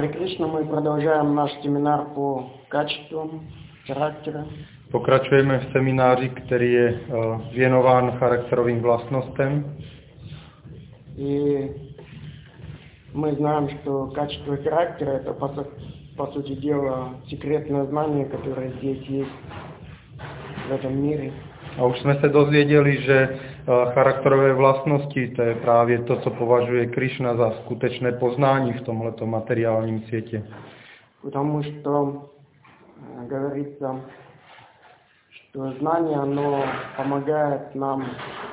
Харе Кришна, мы продолжаем наш семинар по качествам характера. Pokračujeme v semináři, který je věnován charakterovým vlastnostem. И мы знаем, что качество характера – это, по сути дела, секретное знание, которое здесь есть, в этом мире. A už jsme se dozvěděli, že charakterové vlastnosti, to je právě to, co považuje Krišna za skutečné poznání v tomhleto materiálním světě. Потому что говорится, что знание, оно помогает нам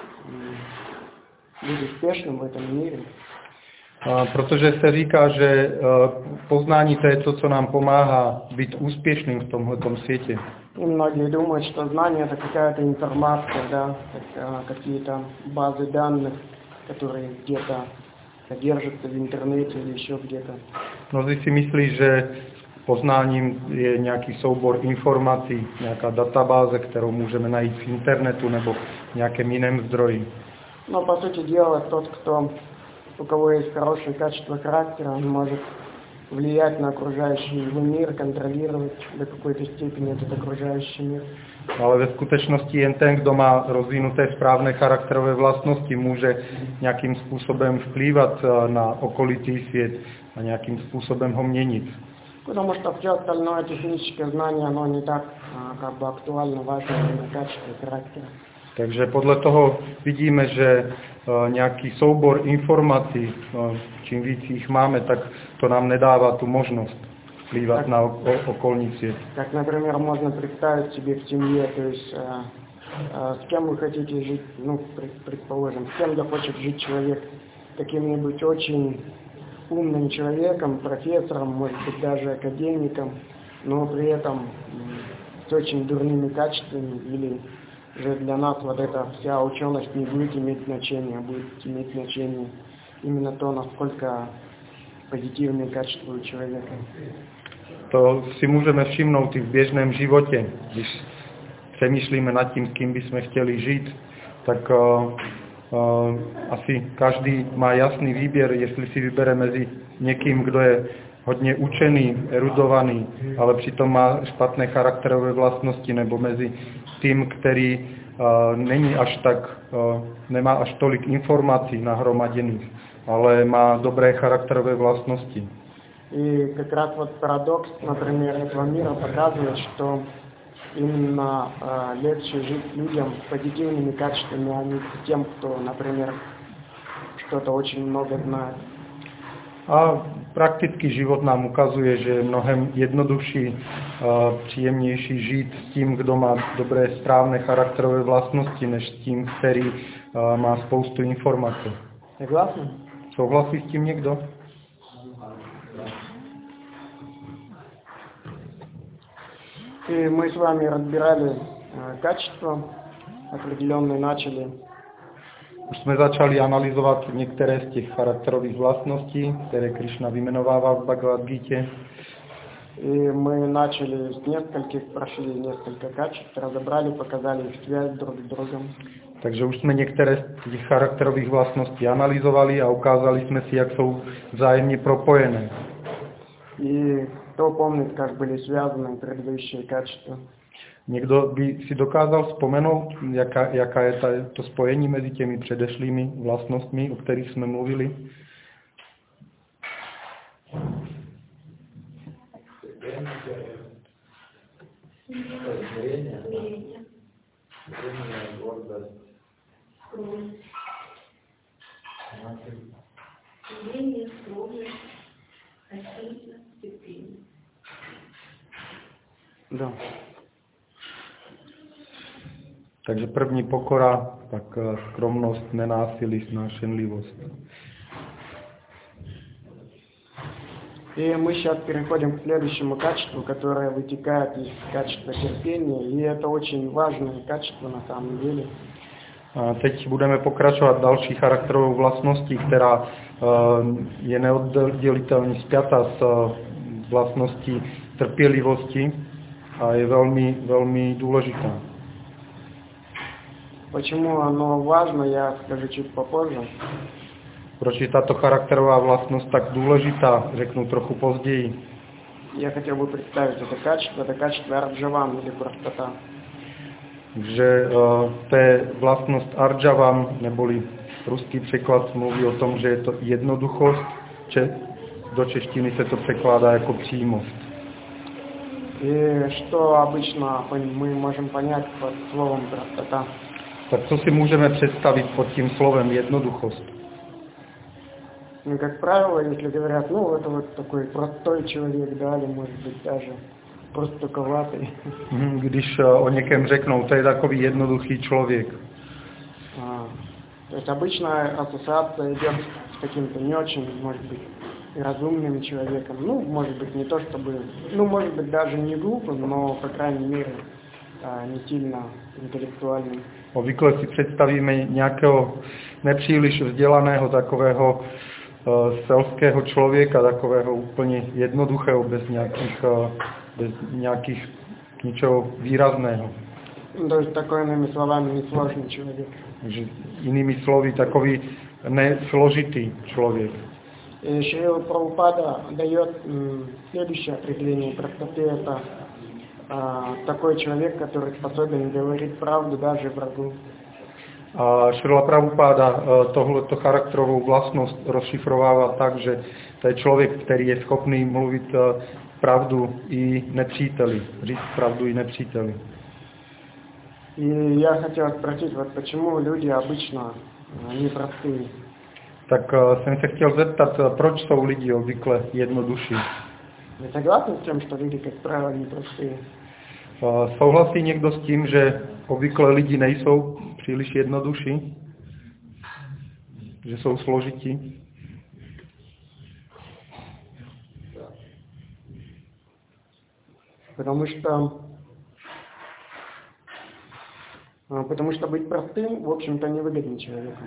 быть успешным в этом мире. Protože se říká, že poznání to je to, co nám pomáhá být úspěšným v tomhletom světě. И многие думают, что знание – это какая-то информация, да, какие-то базы данных, которые где-то содержатся в интернете или еще где-то. Mnozí si myslí, že poznáním je nějaký soubor informací, nějaká databáze, kterou můžeme najít v internetu nebo v nějakém jiném zdroji. Но по сути дела, у кого есть хорошее качество характера, он может влиять на окружающий его мир, контролировать до какой-то степени этот окружающий мир. Ale ve skutečnosti jen ten, kdo má rozvinuté správné charakterové vlastnosti, může nějakým způsobem vplývat na okolitý svět a nějakým způsobem ho měnit. Потому что все остальное техническое знание, оно не так актуально, важно именно качество характера. Takže podle toho vidíme, že nějaký soubor informací, čím víc jich máme, tak to nám nedává tu možnost vplývat na okolní svět. Как, например, можно представить себе в семье, то есть с кем вы хотите жить, ну, предположим, с кем захочет жить человек, каким-нибудь очень умным человеком, профессором, может быть, даже академиком, но при этом с очень дурными качествами, или же для нас вот эта вся ученость не будет иметь значения, будет иметь значение именно то, насколько позитивные качества у человека. To si můžeme všimnout i v běžném životě. Když přemýšlíme nad tím, s kým bychom chtěli žít, tak asi každý má jasný výběr, jestli si vybere mezi někým, kdo je hodně učený, erudovaný, ale přitom má špatné charakterové vlastnosti, nebo mezi tím, který není až tak, nemá až tolik informací nahromaděných, ale má dobré charakterové vlastnosti. И как раз вот парадокс, например, этого мира показывает, что именно легче жить людям с позитивными качествами, а не тем, кто, например, что-то очень много знает. A praktický život nám ukazuje, že je mnohem jednodušší, příjemnější žít s tím, kdo má dobré, správné charakterové vlastnosti, než s tím, který má spoustu informací. Согласны? Souhlasí s tím někdo? И мы с вами разбирали качества, определенные начали. Už jsme začali analyzovat některé z těch charakterových vlastností, které Krišna vyjmenovává v Bhagavad Gita. И мы начали с нескольких, прошли несколько качеств, разобрали, показали их связь друг с другом. Takže už jsme některé z těch charakterových vlastností analyzovali a ukázali jsme si, jak jsou vzájemně propojené. И кто помнит, как были связаны предыдущие качества? Někdo by si dokázal vzpomenout, jaká je to spojení mezi těmi předešlými vlastnostmi, o kterých jsme mluvili? Да. Takže první pokora, pak skromnost, nenásilí, snášenlivost. И мы сейчас переходим к следующему качеству, которое вытекает из качества терпения, и это очень важное качество на самом деле. A teď budeme pokračovat další charakterovou vlastností, která je neoddělitelně spjata s vlastností trpělivosti a je velmi, velmi důležitá. Почему оно важно, я скажу чуть попозже. Proč je tato charakterová vlastnost tak důležitá, řeknu trochu později. Я хотел бы представить это качество арджавам или простота. Že to je vlastnost arjavam, neboli ruský překlad mluví o tom, že je to jednoduchost, do češtiny se to překládá jako přímost. И что обычно мы можем понять под словом простота? Tak co si můžeme představit pod tím slovem jednoduchost? Ну, как правило, если говорят, ну, это вот такой простой человек, да, или, может быть, даже простоковатый. Když o někem řeknou, to je takový jednoduchý člověk. То есть обычная ассоциация идет с каким-то не очень, может быть, разумным человеком. Ну, может быть, не то чтобы, ну, может быть, даже не глупым, но, по крайней мере, не сильно интеллектуальным. Obvykle si představíme nějakého nepříliš vzdělaného, takového selského člověka, takového úplně jednoduchého, bez nějakých ničeho výrazného. То есть такой, иными словами, несложный человек. Jinými slovy, takový nesložitý člověk. И Шрила Прабхупада дает следующее определение простоты. Это такой человек, который способен говорить правду даже врагу. A Šrila Prabhupáda tohleto charakterovou vlastnost rozšifrovává tak, že to je člověk, který je schopný mluvit pravdu i nepříteli, říct pravdu i nepříteli. И я хотел спросить, вот почему люди обычно непростые? Tak jsem se chtěl zeptat, proč jsou lidi obvykle jednodušší. Вы согласны с тем, что люди, как правило, непростые? Souhlasí někdo s tím, že obvykle lidi nejsou příliš jednodušší? Že jsou složití? Потому что быть простым, в общем-то, невыгодно человеку.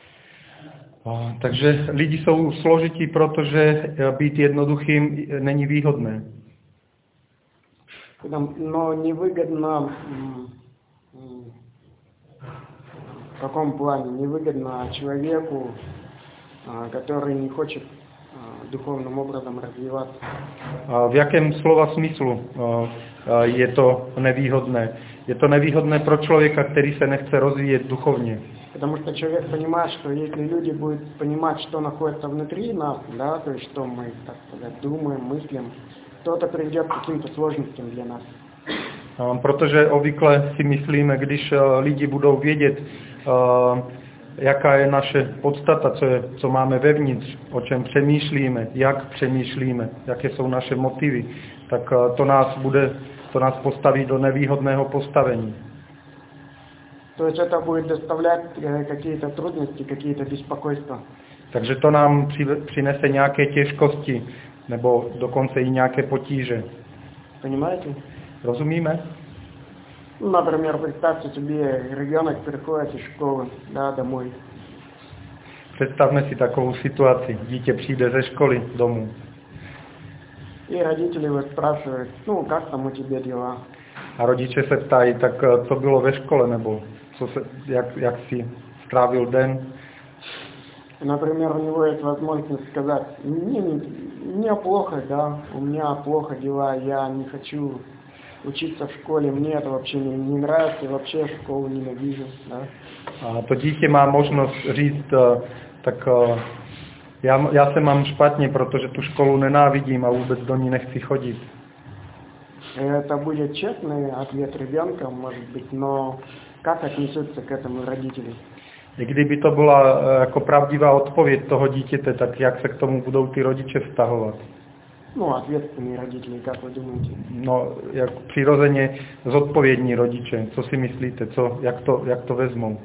Takže lidi jsou složití, protože být jednoduchým není výhodné. Но невыгодно в каком плане? Невыгодно человеку, который не хочет духовным образом развиваться. V jakém slova smyslu je to nevýhodné? Je to nevýhodné pro člověka, který se nechce rozvíjet duchovně. Потому что человек понимает, что если люди будут понимать, что находится внутри нас, да, то есть что мы, так сказать, думаем, мыслим, то это приведет к каким-то сложностям для нас. Protože obvykle si myslíme, když lidi budou vědět, jaká je naše podstata, co máme vevnitř, o čem přemýšlíme, jak přemýšlíme, jaké jsou naše motivy, tak to nás postaví do nevýhodného postavení. То есть это будет доставлять какие-то трудности, какие-то беспокойства. Takže to nám přinese nějaké těžkosti, nebo dokonce i nějaké potíže. Понимаете? Rozumíme? Например, представьте себе, ребенок приходит из школы, да, домой. Představme si takovou situaci. Dítě přijde ze školy domů. И родители его спрашивают, ну, как там у тебя дела? A rodiče se ptají, tak co bylo ve škole, nebo jak jsi strávil den? Например, у него есть возможность сказать, мне плохо, да, у меня плохо дела, я не хочу учиться в школе, мне это вообще не нравится, вообще школу ненавижу, да. A to dítě má možnost říct, tak já se mám špatně, protože tu školu nenávidím a vůbec do ní nechci chodit. Это будет честный ответ ребенка, может быть, но как отнесутся к этому родители? I kdyby to byla jako pravdivá odpověď toho dítěte, tak jak se k tomu budou ty rodiče vztahovat? Ну, ответственные родители, как вы думаете? No, jak přirozeně zodpovědní rodiče. Co si myslíte? Jak to vezmou?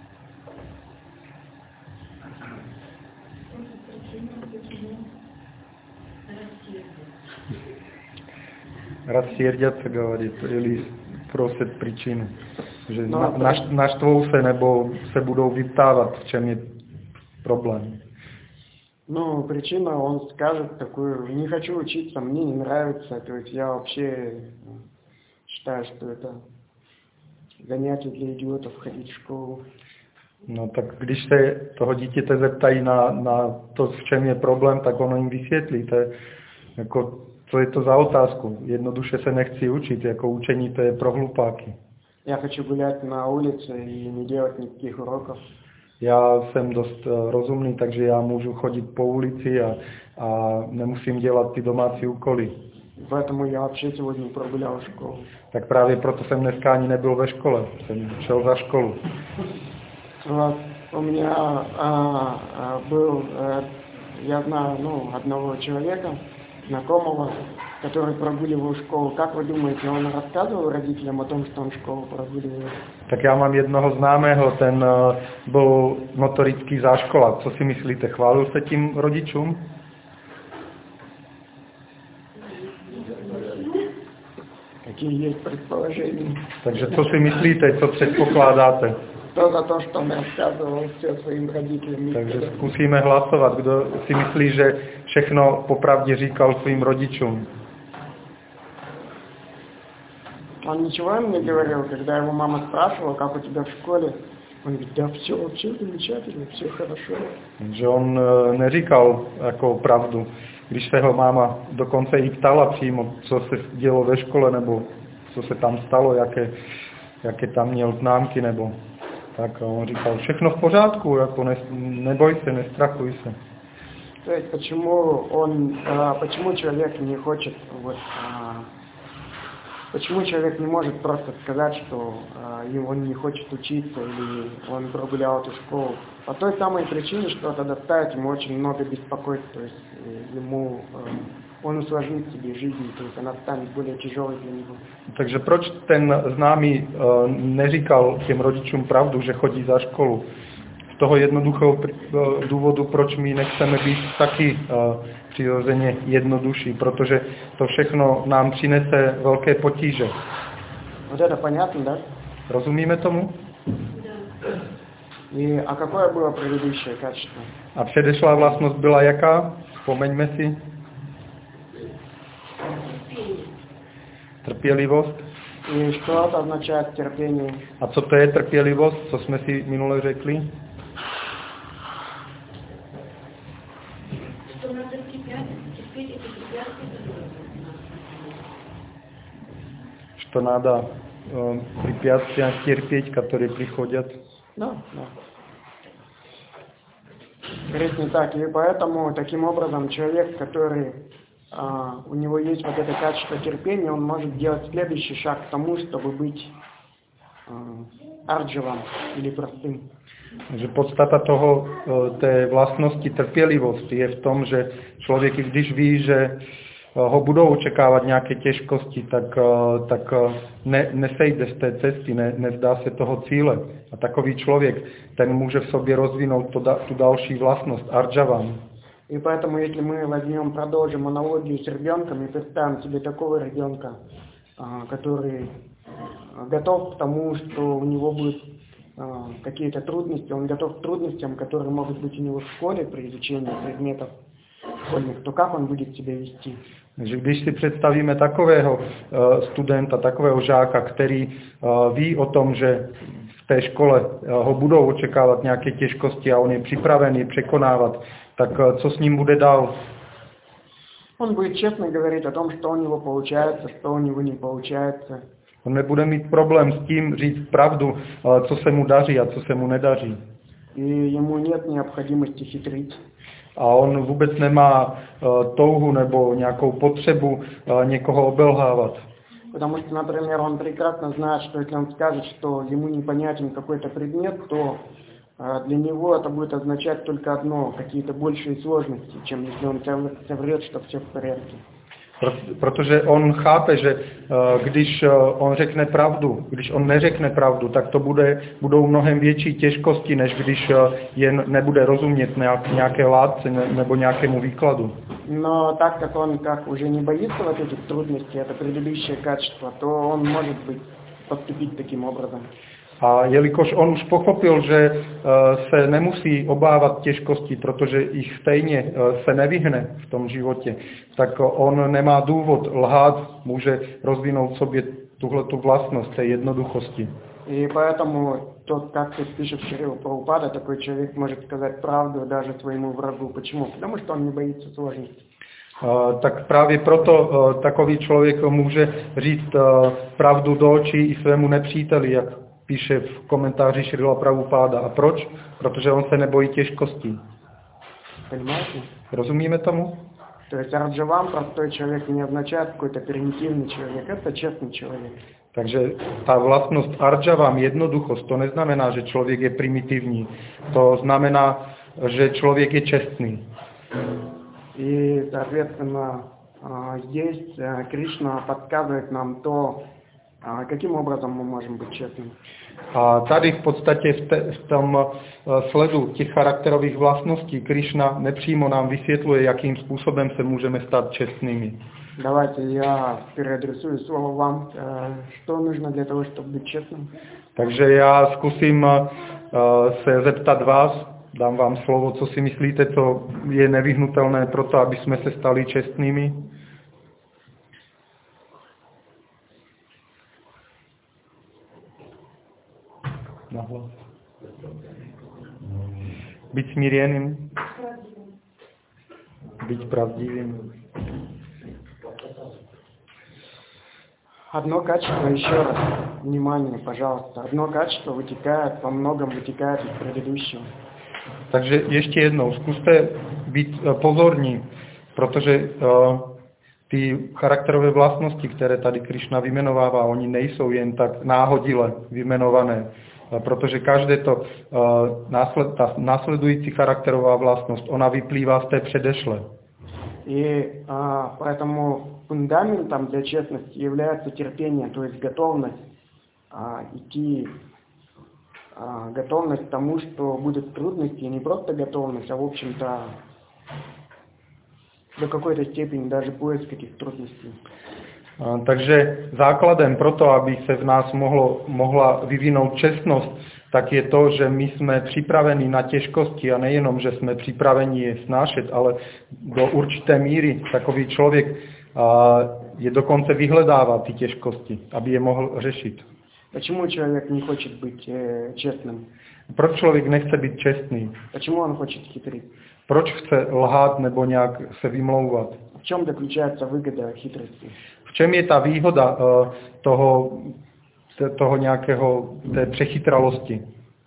Рассердятся, говорит, или просят причину. Že naštvou se nebo se budou vyptávat, v čem je problém. Ну, причина, он скажет такую, не хочу учиться, мне не нравится, то есть я вообще считаю, что это занятие для идиотов ходить в школу. No tak když se toho dítěte zeptají na to, v čem je problém, tak ono jim vysvětlí. To je, jako, co je to za otázku? Jednoduše se nechci učit, jako učení to je pro hlupáky. Я хочу гулять на улице и не делать никаких уроков. Já jsem dost rozumný, takže já můžu chodit po ulici a nemusím dělat ty domácí úkoly. Поэтому я вообще сегодня прогулял школу. Tak právě proto jsem dneska ani nebyl ve škole, jsem šel za školu. Вот. У меня был, я знаю, одного человека, знакомого, который прогуливал школу. Как вы думаете, он рассказывал родителям о том, что он школу прогуливает? Tak já mám jednoho známého, ten byl notorický záškolák. Co si myslíte, chválil se tím rodičům? Какие есть предположения? Takže co si myslíte, co předpokládáte? Кто за то, что он рассказывал все своим родителям? Takže zkusíme hlasovat, kdo si myslí, že všechno popravdě říkal svým rodičům. Он ничего им не говорил, когда его мама спрашивала, как у тебя в школе. Он говорит, да все вообще замечательно, все хорошо. Že on neříkal jako pravdu. Když se ho máma dokonce i ptala přímo, co se dělo ve škole, nebo co se tam stalo, jaké tam měl známky, nebo tak on říkal, všechno v pořádku, jako neboj se, nestrachuj se. То есть почему человек не хочет, почему человек не может просто сказать, что он не хочет учиться или он прогулял эту школу? По той самой причине, что это доставит ему очень много беспокойств, то есть он усложнит себе жизнь, то есть она станет более тяжелой для него. Takže proč ten známý neříkal těm rodičům pravdu, že chodí za školu? Z toho jednoduchého důvodu, proč my nechceme být taky přirozeně jednodušší, protože to všechno nám přinese velké potíže. Вот это понятно, да? Rozumíme tomu? А какое было предыдущее качество? A předešlá vlastnost byla jaká? Vzpomeňme si. Trpělivost. И что это означает терпение? A co to je trpělivost? Co jsme si minule řekli? Что надо препятствия терпеть, которые приходят. Да. Говорит не так. И поэтому, таким образом, человек, который у него есть вот это качество терпения, он может делать следующий шаг к тому, чтобы быть арджавом или простым. Že podstata té vlastnosti trpělivosti je v tom, že člověk, když ví, že ho budou očekávat nějaké těžkosti, tak nesejde z té cesty, nevzdá se toho cíle. A takový člověk, ten může v sobě rozvinout tu další vlastnost, arjavam. И поэтому, если мы продолжим аналогию с ребенком и представим себе такого ребенка, который готов к тому, что у него будут какие-то трудности, он готов к трудностям, которые могут быть у него в школе при изучении предметов школьных, то как он будет себя вести? Takže když si představíme takového studenta, takového žáka, který ví o tom, že v té škole ho budou očekávat nějaké těžkosti a on je připraven je překonávat, tak co s ním bude dál? Он будет честно говорить о том, что у него получается, что у него не получается. On nebude mít problém s tím říct pravdu, co se mu daří a co se mu nedaří. И ему нет необходимости хитрить. A on vůbec nemá touhu nebo nějakou potřebu někoho obelhávat. Потому что, например, он прекрасно знает, что если он скажет, что ему непонятен какой-то предмет, то для него это будет означать только одно, какие-то большие сложности, чем если он соврет, что все в порядке. Protože on chápe, že když on řekne pravdu, když on neřekne pravdu, tak to budou mnohem větší těžkosti, než když jen nebude rozumět nějaké látce nebo nějakému výkladu. Но так как он уже не боится вот этих трудностей, это предыдущее качество, то он может поступить таким образом. A jelikož on už pochopil, že se nemusí obávat těžkostí, protože jich stejně se nevyhne v tom životě, tak on nemá důvod lhát, může rozvinout v sobě tuhletu vlastnost té jednoduchosti. И поэтому тот, как тут пишет Шрила Прабхупада, такой человек может сказать правду даже своему врагу. Почему? Потому что он не боится сложностей. Tak právě proto takový člověk může říct pravdu do očí i svému nepříteli, jak píše v komentáři Šrila Prabhupáda. A proč? Protože on se nebojí těžkostí. Понимаете? Rozumíme tomu? То есть Арджавам, простой человек, не означает какой-то примитивный человек. Это честный человек. Takže ta vlastnost Arjavam, jednoduchost, to neznamená, že člověk je primitivní. To znamená, že člověk je čestný. И, соответственно, здесь Кришна подсказывает нам то, каким образом мы можем быть честными. A tady v podstatě v tom sledu těch charakterových vlastností Krišna nepřímo nám vysvětluje, jakým způsobem se můžeme stát čestnými. Давайте я переадресую слово вам. Что нужно для того, чтобы быть честным? Takže já zkusím se zeptat vás, dám vám slovo, co si myslíte, co je nevyhnutelné pro to, aby jsme se stali čestnými. Nahlas. Být smířeným. Být pravdivým. Одно качество, еще раз, внимание, пожалуйста. Одно качество вытекает, во многом вытекает из предыдущего. Takže ještě jednou, zkuste být pozorní, protože ty charakterové vlastnosti, které tady Krišna vyjmenovává, oni nejsou jen tak náhodile vyjmenované, protože každé to ta následující charakterová vlastnost, ona vyplývá z té předešlé. И поэтому фундаментом для честности является терпение, то есть готовность идти, готовность к тому, что будут трудности, и не просто готовность, а в общем-то до какой-то степени даже поиск этих трудностей. Takže základem pro to, aby se v nás mohla vyvinout čestnost, tak je to, že my jsme připraveni na těžkosti a nejenom, že jsme připraveni je snášet, ale do určité míry takový člověk je dokonce vyhledává ty těžkosti, aby je mohl řešit. Почему человек не хочет быть честным? Proč člověk nechce být čestný? Почему он хочет хитрить? Proč chce lhát nebo nějak se vymlouvat? В чем заключается выгода хитрости? V čem je ta výhoda toho nějakého, té přechytralosti?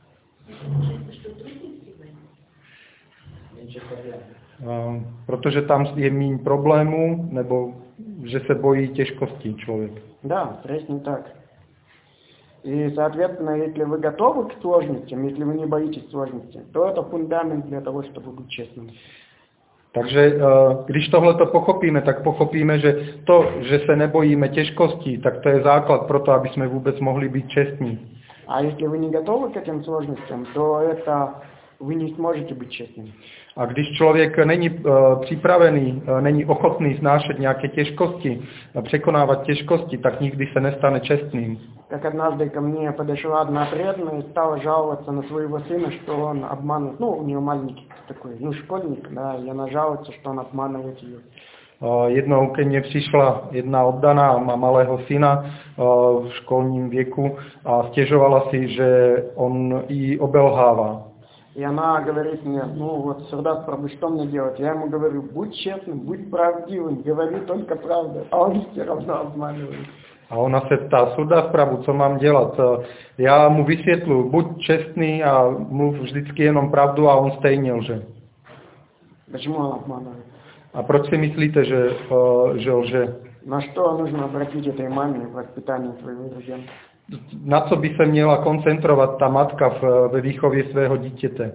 Protože tam je méně problémů, nebo že se bojí těžkostí člověk. Да, přesně tak. И, соответственно, если вы готовы к сложностям, если вы не боитесь сложностей, то это фундамент для того, чтобы быть честным. Takže když tohleto pochopíme, tak pochopíme, že to, že se nebojíme těžkostí, tak to je základ pro to, aby jsme vůbec mohli být čestní. А если вы не готовы к этим сложностям, то это вы не сможете быть честным. A když člověk není připravený, není ochotný snášet nějaké těžkosti, překonávat těžkosti, tak nikdy se nestane čestným. Как однажды ко мне подошла одна преданная и стала жаловаться на своего сына, что он обманывает. Ну, у нее маленький такой, школьник, да, и она жалуется, что он обманывает ее. Jednou ke mně přišla jedna oddaná, má malého syna v školním věku a stěžovala si, že on ji obelhává. И она говорит мне, Сурдас Прабху, что мне делать? Я ему говорю, будь честным, будь правдивым, говори только правду, а он все равно обманывает. A ona se ptá, Surdas Prabhu, co mám dělat? Já mu vysvětluji, buď čestný a mluv vždycky jenom pravdu a on stejně lže. Почему он обманывает? A proč si myslíte, že lže? На что нужно обратить этой маме в воспитании своего ребенка? Na co by se měla koncentrovat ta matka ve výchově svého dítěte?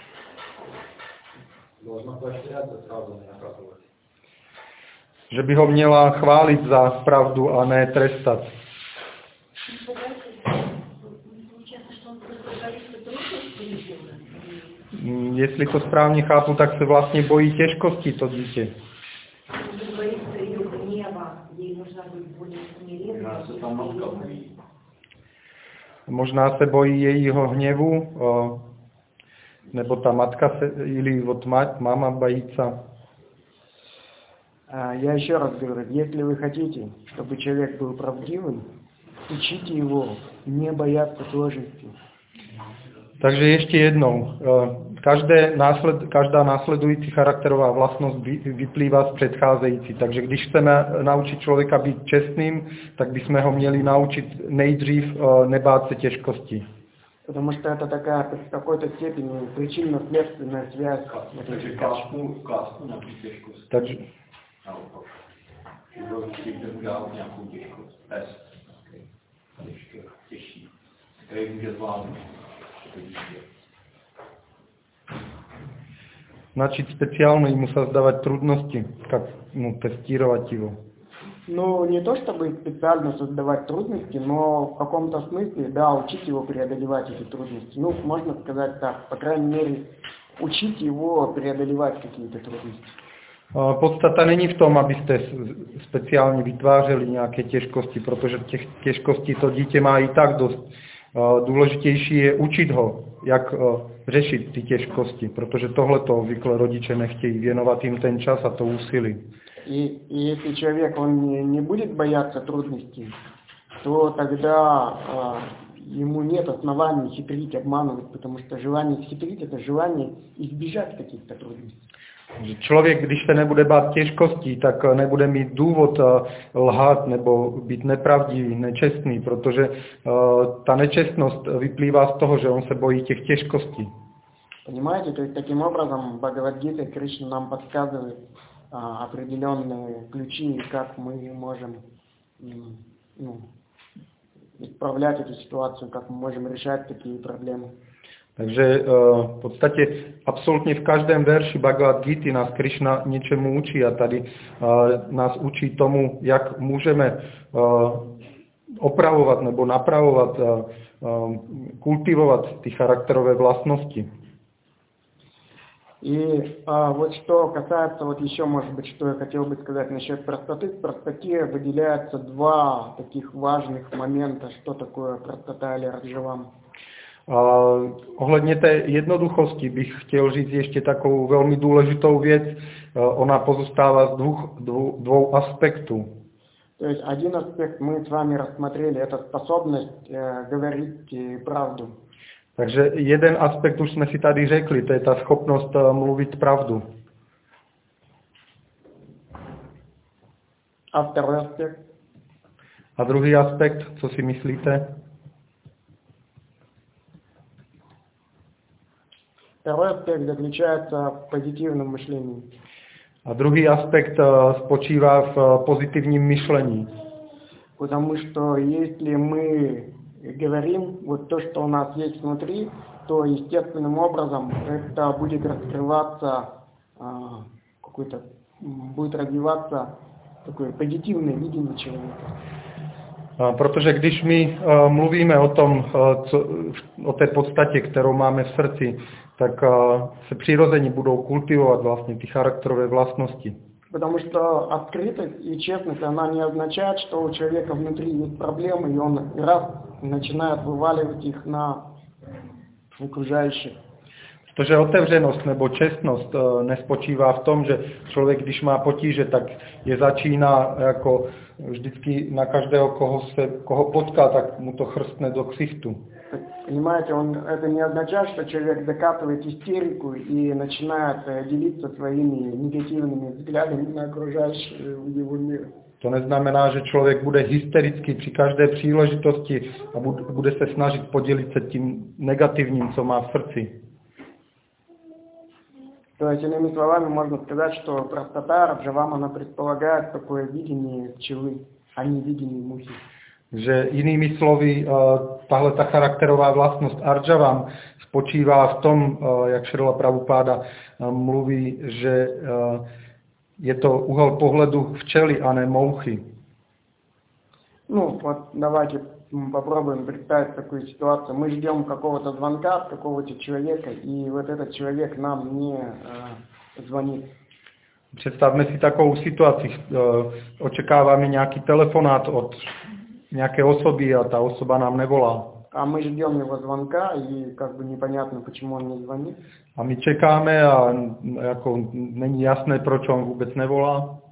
Že by ho měla chválit za pravdu a ne trestat. Jestli to správně chápu, tak se vlastně bojí těžkosti to dítě. Možná se bojí jejího hněvu, nebo ta matka или вот мама боится. Я еще раз говорю, если вы хотите, чтобы человек был правдивым, учите его не бояться сложностей. Takže ještě jednou, každá následující charakterová vlastnost vyplývá z předcházející. Takže když chceme naučit člověka být čestným, tak bychom ho měli naučit nejdřív nebát se těžkostí. Потому что это такая в какой-то степени причинно-следственная связь. Takže klásku na těžkost. Takže udělat nějakou těžkost, test, těžší, který může zvládnout. Значит, специально ему создавать трудности, как тестировать его. Ну, не то чтобы специально создавать трудности, но в каком-то смысле, да, учить его преодолевать эти трудности. Ну, можно сказать так, по крайней мере, учить его преодолевать какие-то трудности. Podstata není v tom, abyste speciálně vytvářeli nějaké těžkosti, protože těch těžkostí to dítě má i tak dost. Důležitější je učit ho, jak řešit ty těžkosti, protože tohleto obvykle rodiče nechtějí věnovat jim ten čas a to úsilí. И если человек он не будет бояться трудностей, то тогда ему нет оснований хитрить, обманывать, потому что желание хитрить – это желание избежать каких-то трудностей. Člověk, když se nebude bát těžkostí, tak nebude mít důvod lhát nebo být nepravdivý, nečestný, protože ta nečestnost vyplývá z toho, že on se bojí těch těžkostí. Понимаете, то есть таким образом Бхагавад-гита Кришна нам подсказывает определенные ключи, как мы можем исправлять эту ситуацию, как мы можем решать такие проблемы. Takže v podstatě absolutně v každém verši Bhagavad Gita nás Krishna něčemu učí a tady nás učí tomu, jak můžeme opravovat nebo napravovat, kultivovat ty charakterové vlastnosti. И вот что касается, вот еще, может быть, что я хотел бы сказать насчет простоты. В простоте выделяются два таких важных момента, что такое простота или раджавам. Ohledně té jednoduchosti bych chtěl říct ještě takovou velmi důležitou věc. Ona pozostává z dvou aspektů. То есть один аспект мы с вами рассмотрели, это способность говорить правду. Takže jeden aspekt už jsme si tady řekli, to je ta schopnost mluvit pravdu. A vторой аспект? A druhý aspekt, co si myslíte? Второй аспект заключается в позитивном мышлении. A druhý aspekt spočívá v pozitivním myšlení. Потому что если мы говорим вот то, что у нас есть внутри, то естественным образом это будет раскрываться, будет развиваться такое позитивное видение человека. Protože když my mluvíme o tom, o té podstatě, kterou máme v srdci, tak se přirozeně budou kultivovat vlastně ty charakterové vlastnosti. Потому что открытость и честность, она не означает, что у человека внутри есть проблемы, и он раз начинает вываливать их на окружающих. Protože otevřenost nebo čestnost nespočívá v tom, že člověk, když má potíže, tak je začíná jako vždycky na každého, koho potká, tak mu to chrstne do ksichtu. Понимаете, это не означает, что человек закатывает истерику и начинает делиться своими негативными взглядами на окружающий его мир. To neznamená, že člověk bude hysterický při každé příležitosti a bude se snažit podělit se tím negativním, co má v srdci. То есть, иными словами, можно сказать, что простота раджавам, она предполагает такое видение пчелы, а не видение мухи. Že jinými slovy, tahle ta charakterová vlastnost Arjavam spočívá v tom, jak Šrila Prabhupáda mluví, že je to úhel pohledu včely a ne mouchy. Ну, вот давайте попробуем представить такую ситуацию. Мы ждем какого-то звонка от какого-то человека, и вот этот человек нам не звонит. Představme si takovou situaci. Očekáváme nějaký telefonát od nějaké osoby a ta osoba nám nevolá. А мы ждем его звонка, и как бы непонятно, почему он не звонит. A my čekáme a jako není jasné, proč on vůbec nevolá.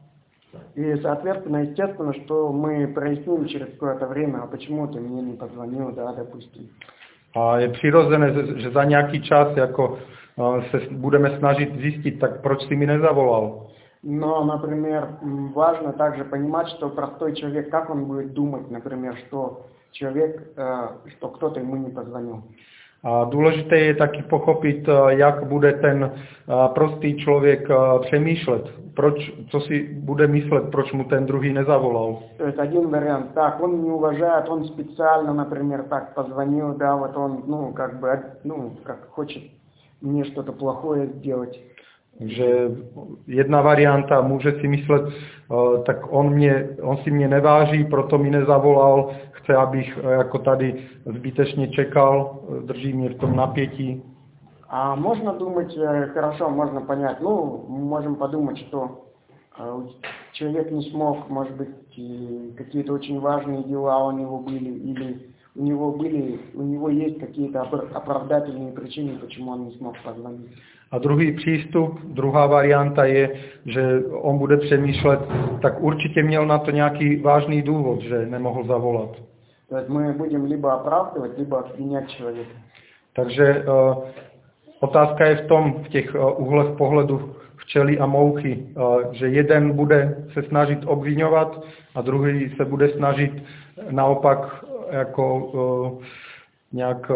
И, соответственно, естественно, что мы проясним через какое-то время, а почему ты мне не позвонил, да, допустим. A je přirozené, že za nějaký čas jako se budeme snažit zjistit, tak proč jsi mi nezavolal. Но, например, важно также понимать, что простой человек, как он будет думать, например, что человек, что кто-то ему не позвонил. A důležité je taky pochopit, jak bude ten prostý člověk přemýšlet, co si bude myslet, proč mu ten druhý nezavolal. То есть один вариант, так, он не уважает, он специально, например, так позвонил, да, вот он, как хочет мне что-то плохое сделать. Že jedna varianta může si myslet, tak on si mě neváží, proto mi nezavolal, chce, abych jako tady zbytečně čekal, drží mě v tom napětí. А можно думать, хорошо, можно понять, можем подумать, что человек не смог, может быть, какие-то очень важные дела у него были, или у него есть какие-то оправдательные причины, почему он не смог позвонить. A druhý přístup, druhá varianta je, že on bude přemýšlet, tak určitě měl na to nějaký vážný důvod, že nemohl zavolat. То есть мы будем либо оправдывать, либо обвинять человека. Takže otázka je v těch úhlech pohledu včely a mouchy, že jeden bude se snažit obviňovat a druhý se bude snažit naopak jako nějak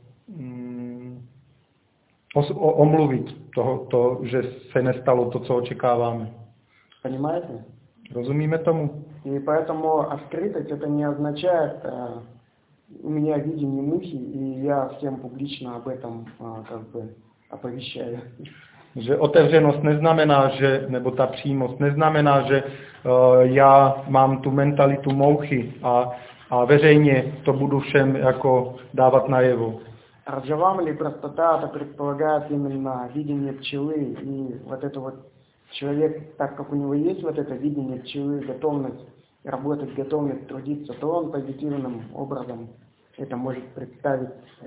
omluvit to, že se nestalo to, co očekáváme. Понимаете? Rozumíme tomu? И поэтому открытость это не означает у меня видение мухи, и я всем публично об этом оповещаю. Že otevřenost neznamená, nebo ta přímost neznamená, že já mám tu mentalitu mouchy a veřejně to budu všem jako dávat najevo. Раджавам или простота, это предполагает именно видение пчелы, и вот это вот человек, так как у него есть вот это видение пчелы, готовность работать, готовность трудиться, то он позитивным образом это может представить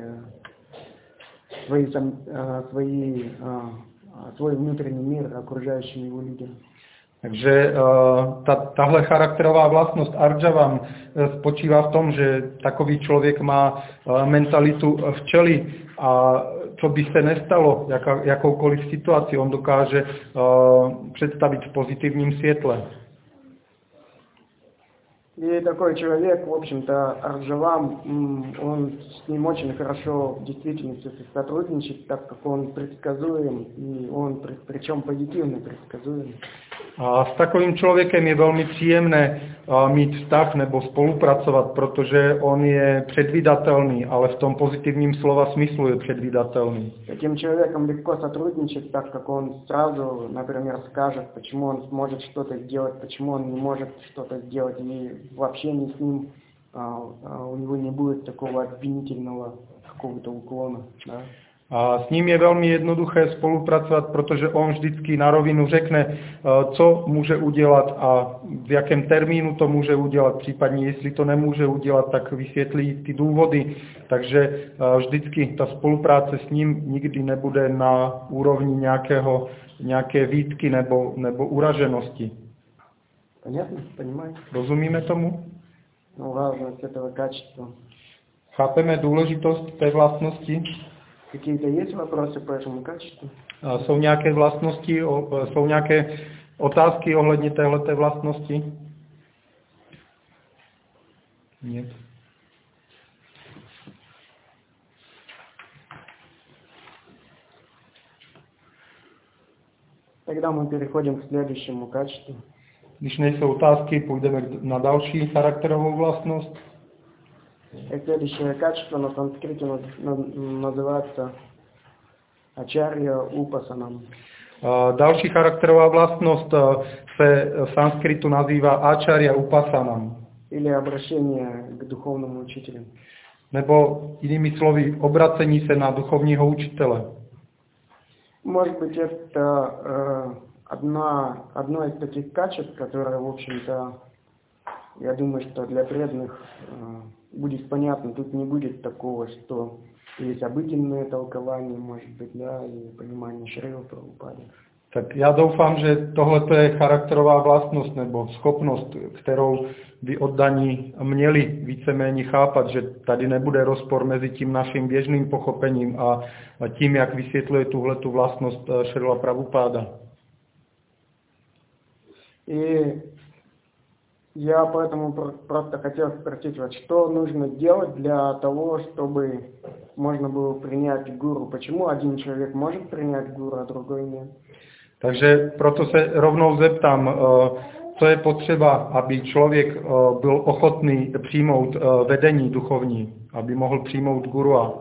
свой внутренний мир окружающим его людям. Takže tahle charakterová vlastnost Arjavam spočívá v tom, že takový člověk má mentalitu včely a co by se nestalo, jakoukoliv situaci, on dokáže představit v pozitivním světle. И такой человек, в общем-то, Арджавам, он с ним очень хорошо в действительности сотрудничает, так как он предсказуем, и он причем позитивно предсказуем. A s takovým člověkem je velmi příjemné mít vztah nebo spolupracovat, protože on je předvídatelný, ale v tom pozitivním slova smyslu je předvídatelný. С этим человеком легко сотрудничать, так как он сразу, например, скажет, почему он сможет что-то сделать, почему он не может что-то сделать, и в общении с ним у него не будет такого обвинительного какого-то уклона. Да? A s ním je velmi jednoduché spolupracovat, protože on vždycky na rovinu řekne, co může udělat a v jakém termínu to může udělat, případně jestli to nemůže udělat, tak vysvětlí ty důvody. Takže vždycky ta spolupráce s ním nikdy nebude na úrovni nějaké výtky nebo uraženosti. Понятно? Понимаете? Rozumíme tomu? Важность этого качества. Chápeme důležitost té vlastnosti? Какие-то есть вопросы по этому качеству? Jsou nějaké vlastnosti, jsou nějaké otázky ohledně téhleté vlastnosti? Нет. Тогда мы переходим к следующему качеству. Když nejsou otázky, půjdeme na další charakterovou vlastnost. Следующее качество на санскрите называется Ачарья Упасанам. Další charakterová vlastnost se v sanskritu nazývá Acharya Upasanam. Или обращение к духовному учителю. Nebo jinými slovy, obracení se na duchovního učitele. Может быть, это одно из таких качеств, которое, в общем-то, я думаю, что для преданных будет понятно. Тут не будет такого, что есть обыденное толкование, может быть, да, и понимание Шрилы Прабхупады. Tak já doufám, že tohle je charakterová vlastnost nebo schopnost, kterou by oddaní měli víceméně chápat, že tady nebude rozpor mezi tím naším běžným pochopením a tím, jak vysvětluje tuhletu vlastnost Šrila Prabhupáda. И я поэтому просто хотел спросить вас, что нужно делать для того, чтобы можно было принять гуру? Почему один человек может принять гуру, а другой нет? Takže proto se rovnou zeptám, co je potřeba, aby člověk byl ochotný přijmout vedení duchovní, aby mohl přijmout gurua.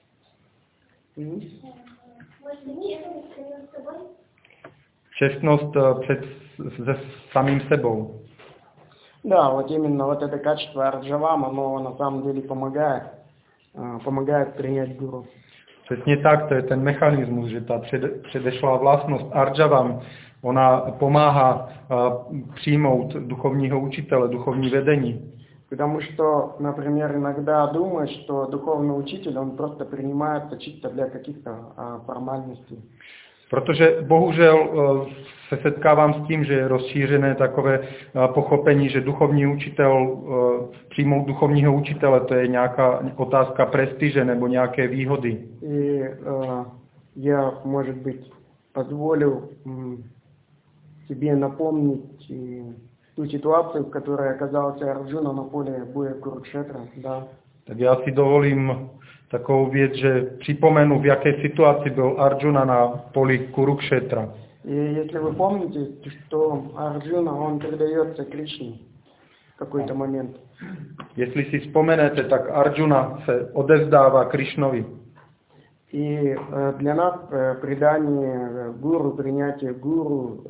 Čestnost se samým sebou. Да, вот именно вот это качество арджавам, оно на самом деле помогает принять гуру. Přesně tak, to je ten mechanismus, že ta předešlá vlastnost Arjavam, ona pomáhá přijmout duchovního učitele, duchovní vedení. Потому что, например, иногда думают, что духовный учитель, он просто принимается чисто для каких-то формальностей. Protože bohužel se setkávám s tím, že je rozšířené takové pochopení, že duchovní učitel, přijmout duchovního učitele, to je nějaká otázka prestiže nebo nějaké výhody. И я, может быть, позволю тебе напомнить ту ситуацию, в которой оказался Арджуна на поле боя Курукшетра, да. Tak já si dovolím takovou věc, že připomenu, v jaké situaci byl Arjuna na poli Kurukšetra. И если вы помните, что Арджуна, он передается Кришне в какой-то момент. Jestli si vzpomenete, tak Arjuna se odevzdává Krišnovi. И для нас предание гуру, принятие гуру,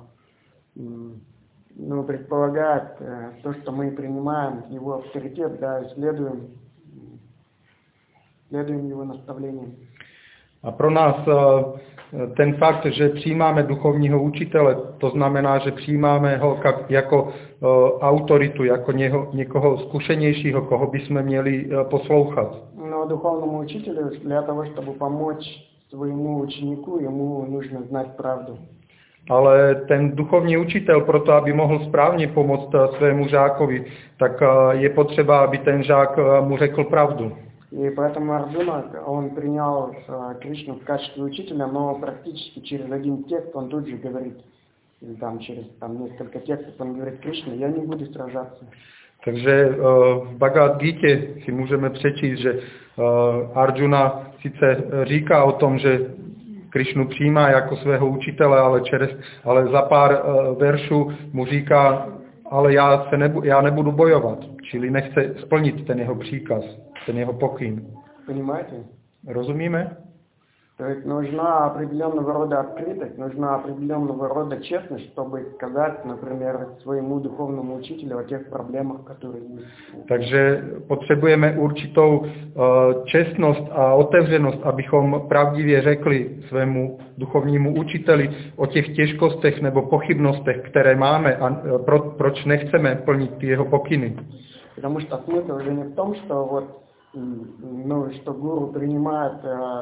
предполагает то, что мы принимаем его авторитет, да, и следуем его наставлениям. A pro nás ten fakt, že přijímáme duchovního učitele, to znamená, že přijímáme ho jako autoritu, jako někoho zkušenějšího, koho bychom měli poslouchat. Но духовному учителю для того, чтобы помочь своему ученику, ему нужно знать правду. Ale ten duchovní učitel, proto aby mohl správně pomoct svému žákovi, tak je potřeba, aby ten žák mu řekl pravdu. И поэтому Арджуна, он принял Кришну в качестве учителя, но практически через один текст он тут же говорит, или там через несколько текстов он говорит: Кришна, я не буду сражаться. Takže v Bhagavad Gita si můžeme přečíst, že Arjuna sice říká o tom, že Krišnu přijímá jako svého učitele, ale za pár veršů mu říká, ale já nebudu bojovat, čili nechce splnit ten jeho příkaz, ten jeho pokyn. Понимаете? Rozumíme? То есть нужна определенного рода открытость, нужна определенного рода честность, чтобы сказать, например, своему духовному учителю о тех проблемах, которые есть. Takže potřebujeme určitou čestnost a otevřenost, abychom pravdivě řekli svému duchovnímu učiteli o těch těžkostech nebo pochybnostech, které máme a proč nechceme plnit ty jeho pokyny. Потому что смысл уже не в том, что что гуру принимает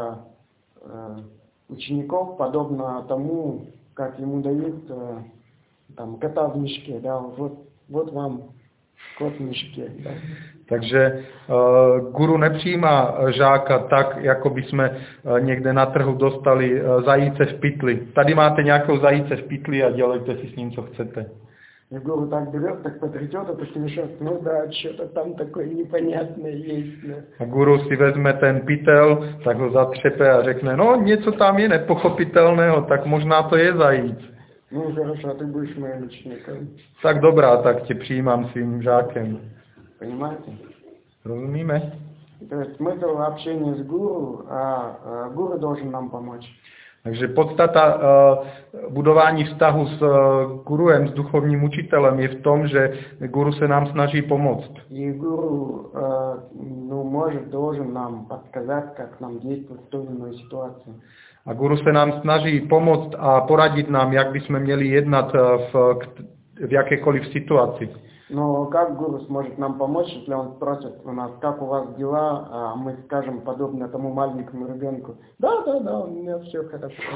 учеников, подобно тому, как ему дают кота в мешке, да, вот вам кот в мешке, да. Takže guru nepřijímá žáka tak, jako by jsme někde na trhu dostali zajíce v pytli. Tady máte nějakou zajíce v pytli a dělejte si s ním, co chcete. И гуру так берет, так потрясет этот мешок, ну да, что-то там такое непонятное есть. Да. A guru si vezme ten pytel, tak ho zatřepe a řekne, no něco tam je nepochopitelného, tak možná to je zajíc. Ну хорошо, ты будешь моим учеником. Tak dobrá, tak tě přijímám svým žákem. Понимаете? Rozumíme? То есть смысл общения с гуру, а гуру должен нам помочь. Takže podstata budování vztahu s guruem, s duchovním učitelem je v tom, že guru se nám snaží pomoct. И гуру, должен нам подсказать, как нам действовать в той или иной ситуации. A guru se nám snaží pomoct a poradit nám, jak bychom měli jednat v jakékoliv situaci. Но как гуру сможет нам помочь, если он спросит у нас, как у вас дела, а мы скажем, подобно тому маленькому ребенку: да, у меня все хорошо.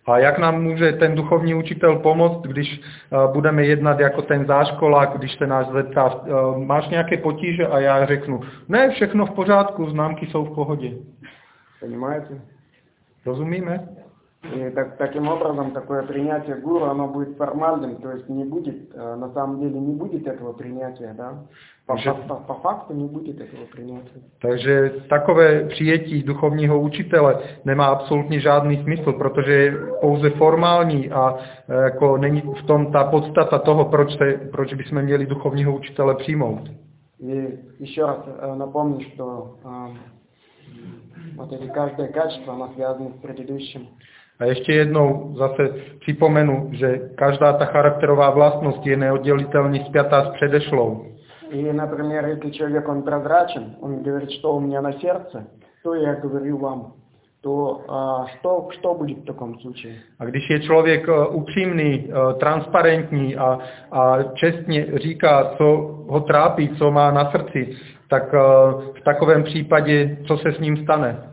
A jak nám může ten duchovní učitel pomoct, když budeme jednat jako ten záškolák, když se nás zeptá, máš nějaké potíže a já řeknu, ne, všechno v pořádku, známky jsou v pohodě. Понимаете? Rozumíme? И таким образом такое принятие гуру, оно будет формальным, то есть не будет, на самом деле не будет этого принятия, да? По факту не будет этого принятия. Takže takové přijetí duchovního učitele nemá absolutně žádný smysl, protože je pouze formální a jako není v tom ta podstata toho, proč bychom měli duchovního učitele přijmout. И еще раз напомню, что вот эти каждое качество, оно связано с предыдущим. A ještě jednou zase připomenu, že každá ta charakterová vlastnost je neoddělitelně spjatá s předešlou. И, например, если человек, он прозрачен, он говорит, что у меня на сердце, то я говорю вам, то что будет в таком случае? A když je člověk upřímný, transparentní a čestně říká, co ho trápí, co má na srdci, tak v takovém případě, co se s ním stane?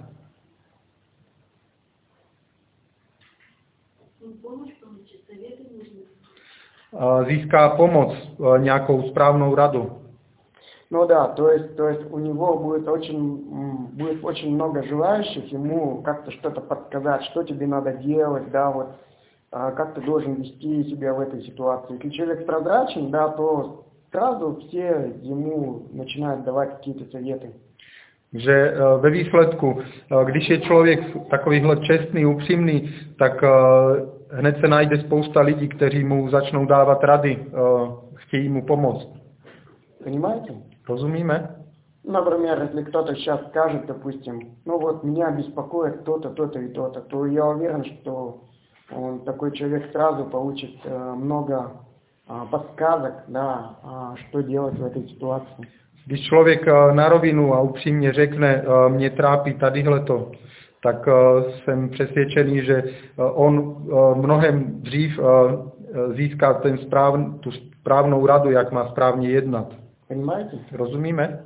Získá pomoc, nějakou správnou radu. Ну да, то есть у него будет очень много желающих ему как-то что-то подсказать, что тебе надо делать, да, вот, как ты должен вести себя в этой ситуации. Если человек прозрачен, да, то сразу все ему начинают давать какие-то советы. Že ve výsledku, když je člověk takovýhle čestný, upřímný, tak hned se najde spousta lidí, kteří mu začnou dávat rady, chtějí mu pomoct. Понимаете? Rozumíme? Например, если кто-то сейчас скажет, допустим, ну вот меня беспокоит то-то, то-то и то-то, то я уверен, что он, такой человек sразу получит много подсказок, да, что делать в этой ситуации. Když člověk na rovinu a upřímně řekne, mě trápí tadyhleto, tak jsem přesvědčený, že on mnohem dřív získá tu správnou radu, jak má správně jednat. Понимаете? Rozumíme?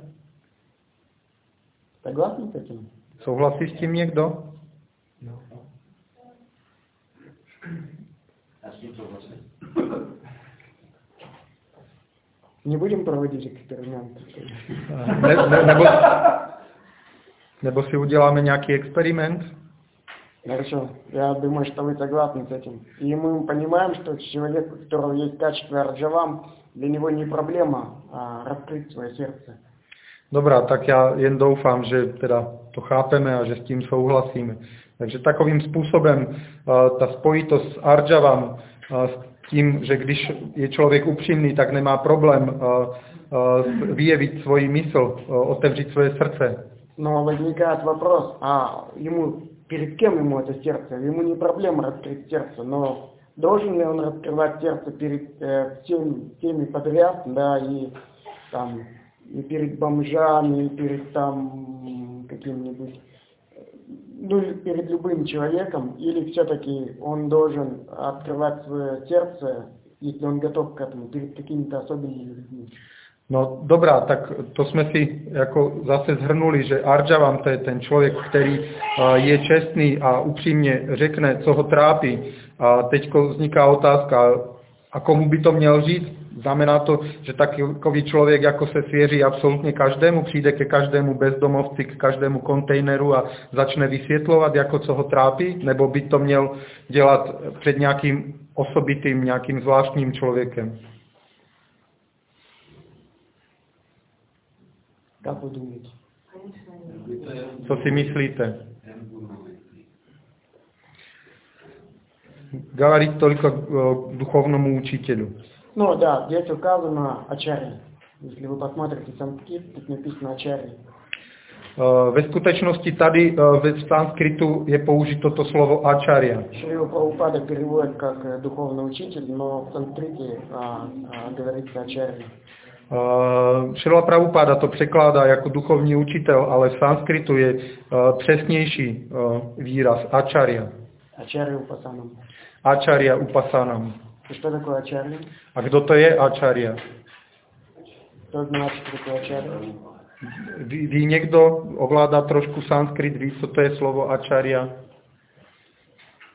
Согласны с этим? Souhlasí s tím někdo? Já s tím souhlasím. Не будем проводить эксперимент? Nebo si uděláme nějaký experiment? Хорошо. Я думаю, что вы согласны с этим. И мы понимаем, что человек, у которого есть качество Раджавам, для него не проблема раскрыть свое сердце. Dobrá, tak já jen doufám, že teda to chápeme a že s tím souhlasíme. Takže takovým způsobem ta spojitost s Arjavam, s tím, že když je člověk upřímný, tak nemá problém vyjevit svoji mysl, otevřít svoje srdce. Но возникает вопрос, перед кем ему это сердце? Ему не проблема раскрыть сердце, но должен ли он раскрывать сердце перед всеми подряд, да, и перед бомжами, и перед каким-нибудь, ну, перед любым человеком, или все-таки он должен открывать свое сердце, если он готов к этому, перед какими-то особенными людьми? No dobrá, tak to jsme si jako zase shrnuli, že Arjavam to je ten člověk, který je čestný a upřímně řekne, co ho trápí. A teďko vzniká otázka, a komu by to měl říct? Znamená to, že takový člověk jako se svěří absolutně každému, přijde ke každému bezdomovci, k každému kontejneru a začne vysvětlovat, jako co ho trápí? Nebo by to měl dělat před nějakým osobitým, nějakým zvláštním člověkem? Как вы думаете? Co si myslíte? Говорит только духовному учителю. Ну да, здесь указано ачарья. Если вы посмотрите санскрит, тут написано ачарья. Ve skutečnosti tady v sanskritu je použito to slovo acharya. Шрила Прабхупада переводит как духовный учитель, но в санскрите говорится ачарья. Šrila Prabhupada to překládá jako duchovní učitel, ale v sanskritu je přesnější výraz acharya. Acharya Upasanam. Acharya Upasanam. Что такое acharya? A kdo to je acharya? Кто знает, что такое acharya? Ví někdo, ovládá trošku sanskrit, ví, co to je slovo acharya?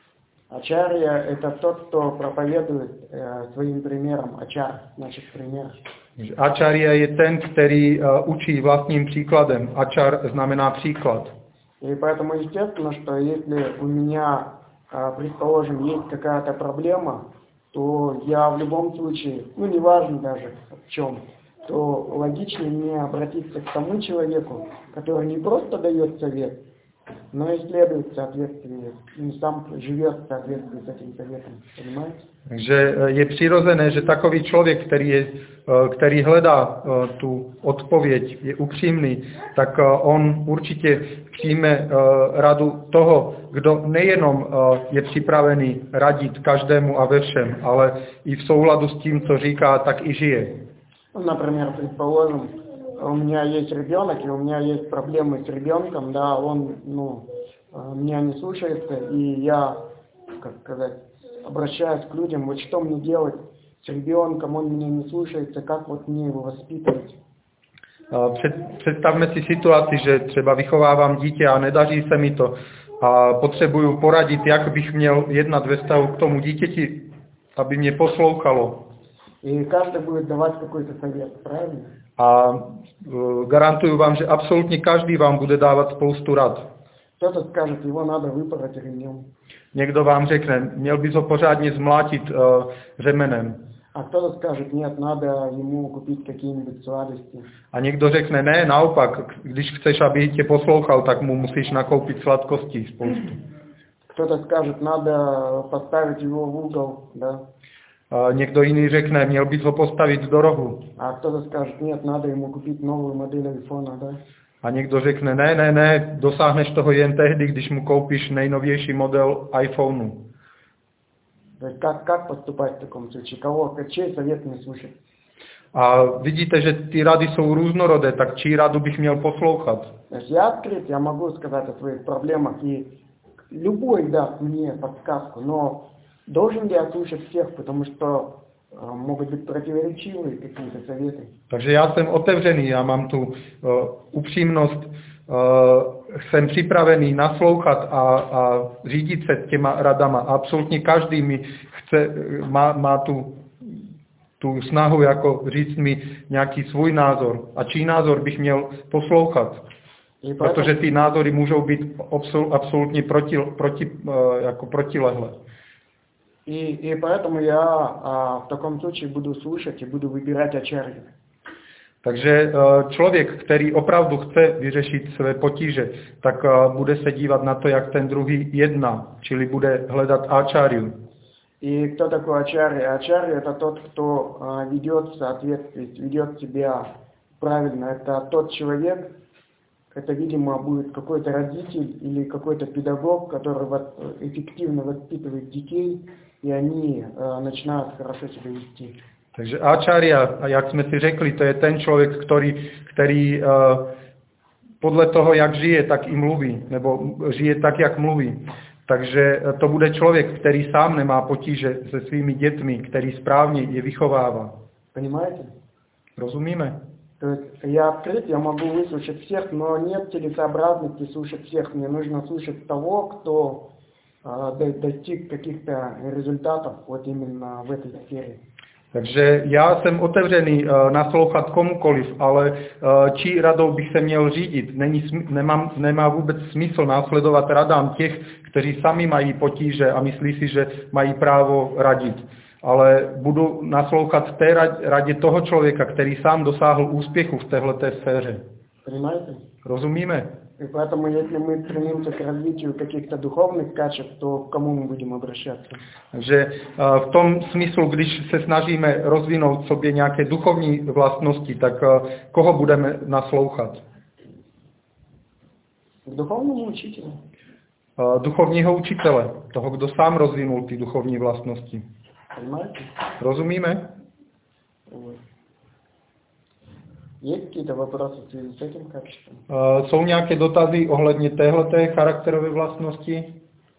Ачарья – это тот, кто проповедует своим примером. Ачар значит пример. Acharya je ten, který učí vlastním příkladem. Achar znamená příklad. И поэтому естественно, что если у меня, предположим, есть какая-то проблема, то я в любом случае, неважно даже в чем, то логичнее мне обратиться к тому человеку, который не просто дает совет, но и следует в соответствии, сам живет в соответствии с этим советом. Понимаете? Takže je přirozené, že takový člověk, který hledá tu odpověď, je upřímný, tak on určitě přijme radu toho, kdo nejenom je připravený radit každému a ve všem, ale i v souladu s tím, co říká, tak i žije. Например, предположим, у меня есть ребенок, и у меня есть проблемы с ребенком, да, он, меня не слушается, и я, обращаюсь к людям, вот что мне делать с ребенком, он меня не слушается, как вот мне его воспитывать. Představme si situaci, že třeba vychovávám dítě a nedaří se mi to a potřebuju poradit, jak bych měl jednat ve vztahu k tomu dítěti, aby mě poslouchalo. И каждый будет давать какой-то совет, правильно? A garantuju vám, že absolutně každý vám bude dávat spoustu rad. Кто-то скажет, его надо выпороть ремнем. Někdo vám řekne, měl bys ho pořádně zmlátit řemenem. А кто-то скажет, нет, надо ему купить какие-нибудь сладости. A někdo řekne, ne, naopak, když chceš, aby tě poslouchal, tak mu musíš nakoupit sladkostí spoustu. Кто-то скажет, надо поставить его в угол, да. A někdo jiný řekne, měl bys ho postavit do rohu. А кто-то скажет, нет, надо ему купить новую модель айфона, да. A někdo řekne, ne, dosáhneš toho jen tehdy, když mu koupíš nejnovější model iPhoneu. Как поступать в таком случае? Чей совет мне слушать? A vidíte, že ty rady jsou různorodé, tak čí radu bych měl poslouchat? Я открыт, я могу сказать о своих проблемах, и любой даст мне подсказку, но должен ли я слушать всех, потому что могут быть противоречивые какие-то советы. Takže já jsem otevřený, já mám tu upřímnost, jsem připravený naslouchat a řídit se těma radama. A absolutně každý mi má tu snahu jako říct mi nějaký svůj názor. A čí názor bych měl poslouchat? Protože ty názory můžou být absolutně protilehlé. И поэтому я в таком случае буду слушать и буду выбирать ачарью. Takže člověk, který opravdu chce vyřešit své potíže, tak bude se dívat na to, jak ten druhý jedná, čili bude hledat ачарью. И кто такой ачарья? Ачарья – это тот, кто ведет в соответствии, ведет себя правильно. Это тот человек, это, видимо, будет какой-то родитель или какой-то педагог, который эффективно воспитывает детей, и они начинают хорошо себя вести. Takže ачарья, jak jsme si řekli, to je ten člověk, který podle toho, jak žije, tak i mluví, nebo žije tak, jak mluví. Takže to bude člověk, který sám nemá potíže se svými dětmi, který správně je vychovává. Понимаете? Rozumíme? То есть я открыт, я могу выслушать всех, но нет целесообразности слушать всех. Мне нужно слушать того, кто достиг каких-то результатов вот именно в этой сфере. Takže já jsem otevřený naslouchat komukoliv, ale čí radou bych se měl řídit? Nemá vůbec smysl následovat radám těch, kteří sami mají potíže a myslí si, že mají právo radit. Ale budu naslouchat té radě toho člověka, který sám dosáhl úspěchu v téhleté sféře. Rozumíme? И поэтому, если мы стремимся к развитию каких-то духовных качеств, то к кому мы будем обращаться? Takže v tom smyslu, když se snažíme rozvinout v sobě nějaké duchovní vlastnosti, tak koho budeme naslouchat? K dуховному учителю. Duchovního učitele, toho, kdo sám rozvinul ty duchovní vlastnosti. Rozumíme? Есть какие-то вопросы в связи с этим качеством? Jsou nějaké dotazy ohledně téhleté charakterové vlastnosti?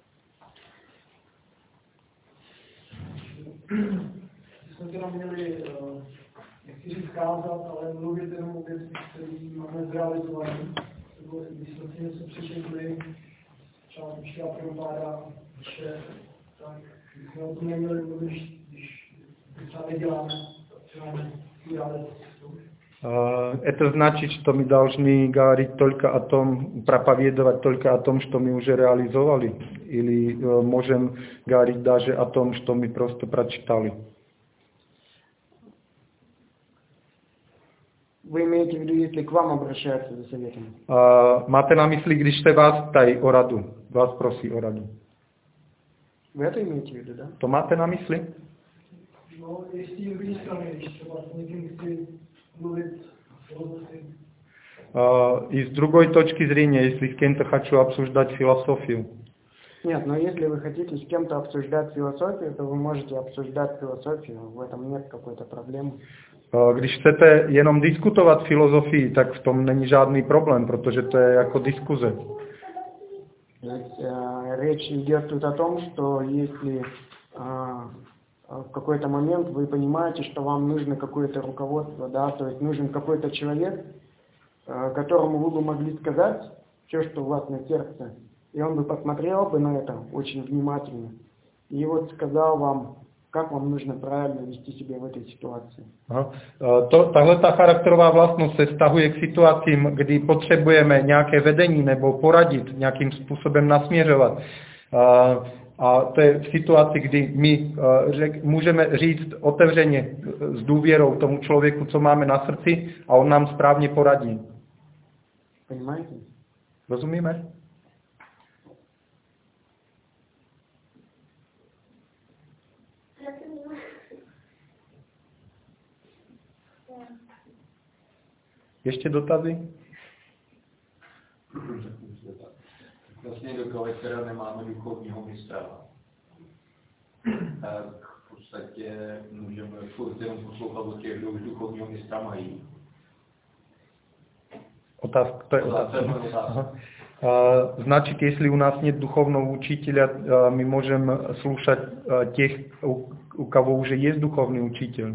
Jsme teda měli, nechci říct kázat, ale mluvit jenom o věci, které máme zrealizované. Nebo když jsme si něco přečetli, třeba Miška Prabhupáda, že tak jsme o tom neměli mluvit, když třeba neděláme třeba udělat. Это значит, что мы должны говорить только о том, проповедовать только о том, что мы уже реализовали, или можем говорить даже о том, что мы просто прочитали. Вы имеете в виду, если к вам обращаются за советом? Máte na mysli, když se vás ptají o radu, vás prosí o radu. Вы это имеете в виду, да? To máte na mysli? No, jestli druhé strany, když třeba s někým chci mluvit filozofii. И с другой точки зрения, если с кем-то хочу обсуждать философию. Нет, но если вы хотите с кем-то обсуждать философию, то вы можете обсуждать философию, в этом нет какой-то проблемы. Když chcete jenom diskutovat filozofii, tak v tom není žádný problém, protože to je jako diskuze. Речь идет тут о том, что если в какой-то момент вы понимаете, что вам нужно какое-то руководство, да, то есть нужен какой-то человек, которому вы бы могли сказать все, что у вас на сердце, и он бы посмотрел бы на это очень внимательно, и вот сказал вам, как вам нужно правильно вести себя в этой ситуации. Tahle ta charakterová vlastnost se vztahuje k situacím, kdy potřebujeme nějaké vedení nebo poradit, nějakým způsobem nasměřovat. A to je v situaci, kdy my můžeme říct otevřeně s důvěrou tomu člověku, co máme na srdci, a on nám správně poradí. Понимаете? Rozumíme? Ještě dotazy? Vlastně dokud teda nemáme duchovního mistra, tak v podstatě můžeme furt jenom poslouchat od těch, kdo už duchovního mistra mají. Otázka, to je otázka. Значит, если у нас нет духовного учителя, мы можем слушать тех, у кого уже есть духовный учитель.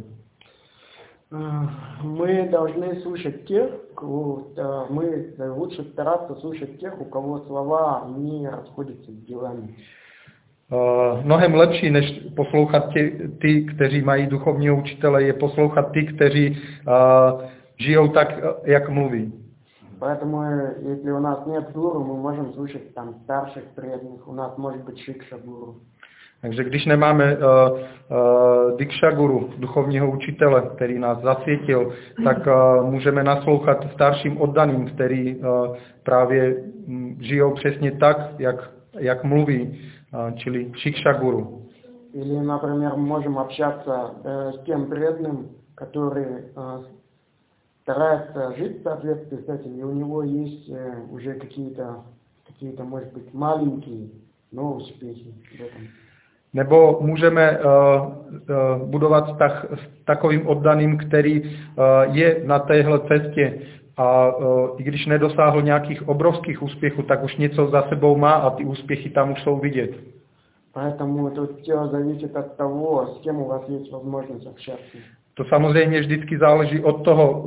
Мы должны слушать тех, мы лучше стараться слушать тех, у кого слова не расходятся с делами. Mnohem lepší, než poslouchat ty, kteří mají duchovního učitele, je poslouchat ty, kteří žijou tak, jak mluví. Поэтому, если у нас нет гуру, мы можем слушать там старших преданных, у нас может быть шикша гуру. Takže když nemáme Diksha Guru, duchovního učitele, který nás zasvětil, tak můžeme naslouchat starším oddaným, který právě žijou přesně tak, jak mluví, čili Shiksha Guru. Или, например, мы можем общаться с тем преданным, который старается жить в соответствии с этим, и у него есть уже какие-то, может быть, маленькие, но успехи в этом. Nebo můžeme budovat vztah s takovým oddaným, který je na téhle cestě a i když nedosáhl nějakých obrovských úspěchů, tak už něco za sebou má a ty úspěchy tam už jsou vidět. Поэтому тут все зависит от того, с кем у вас есть возможность общаться. To samozřejmě vždycky záleží od toho,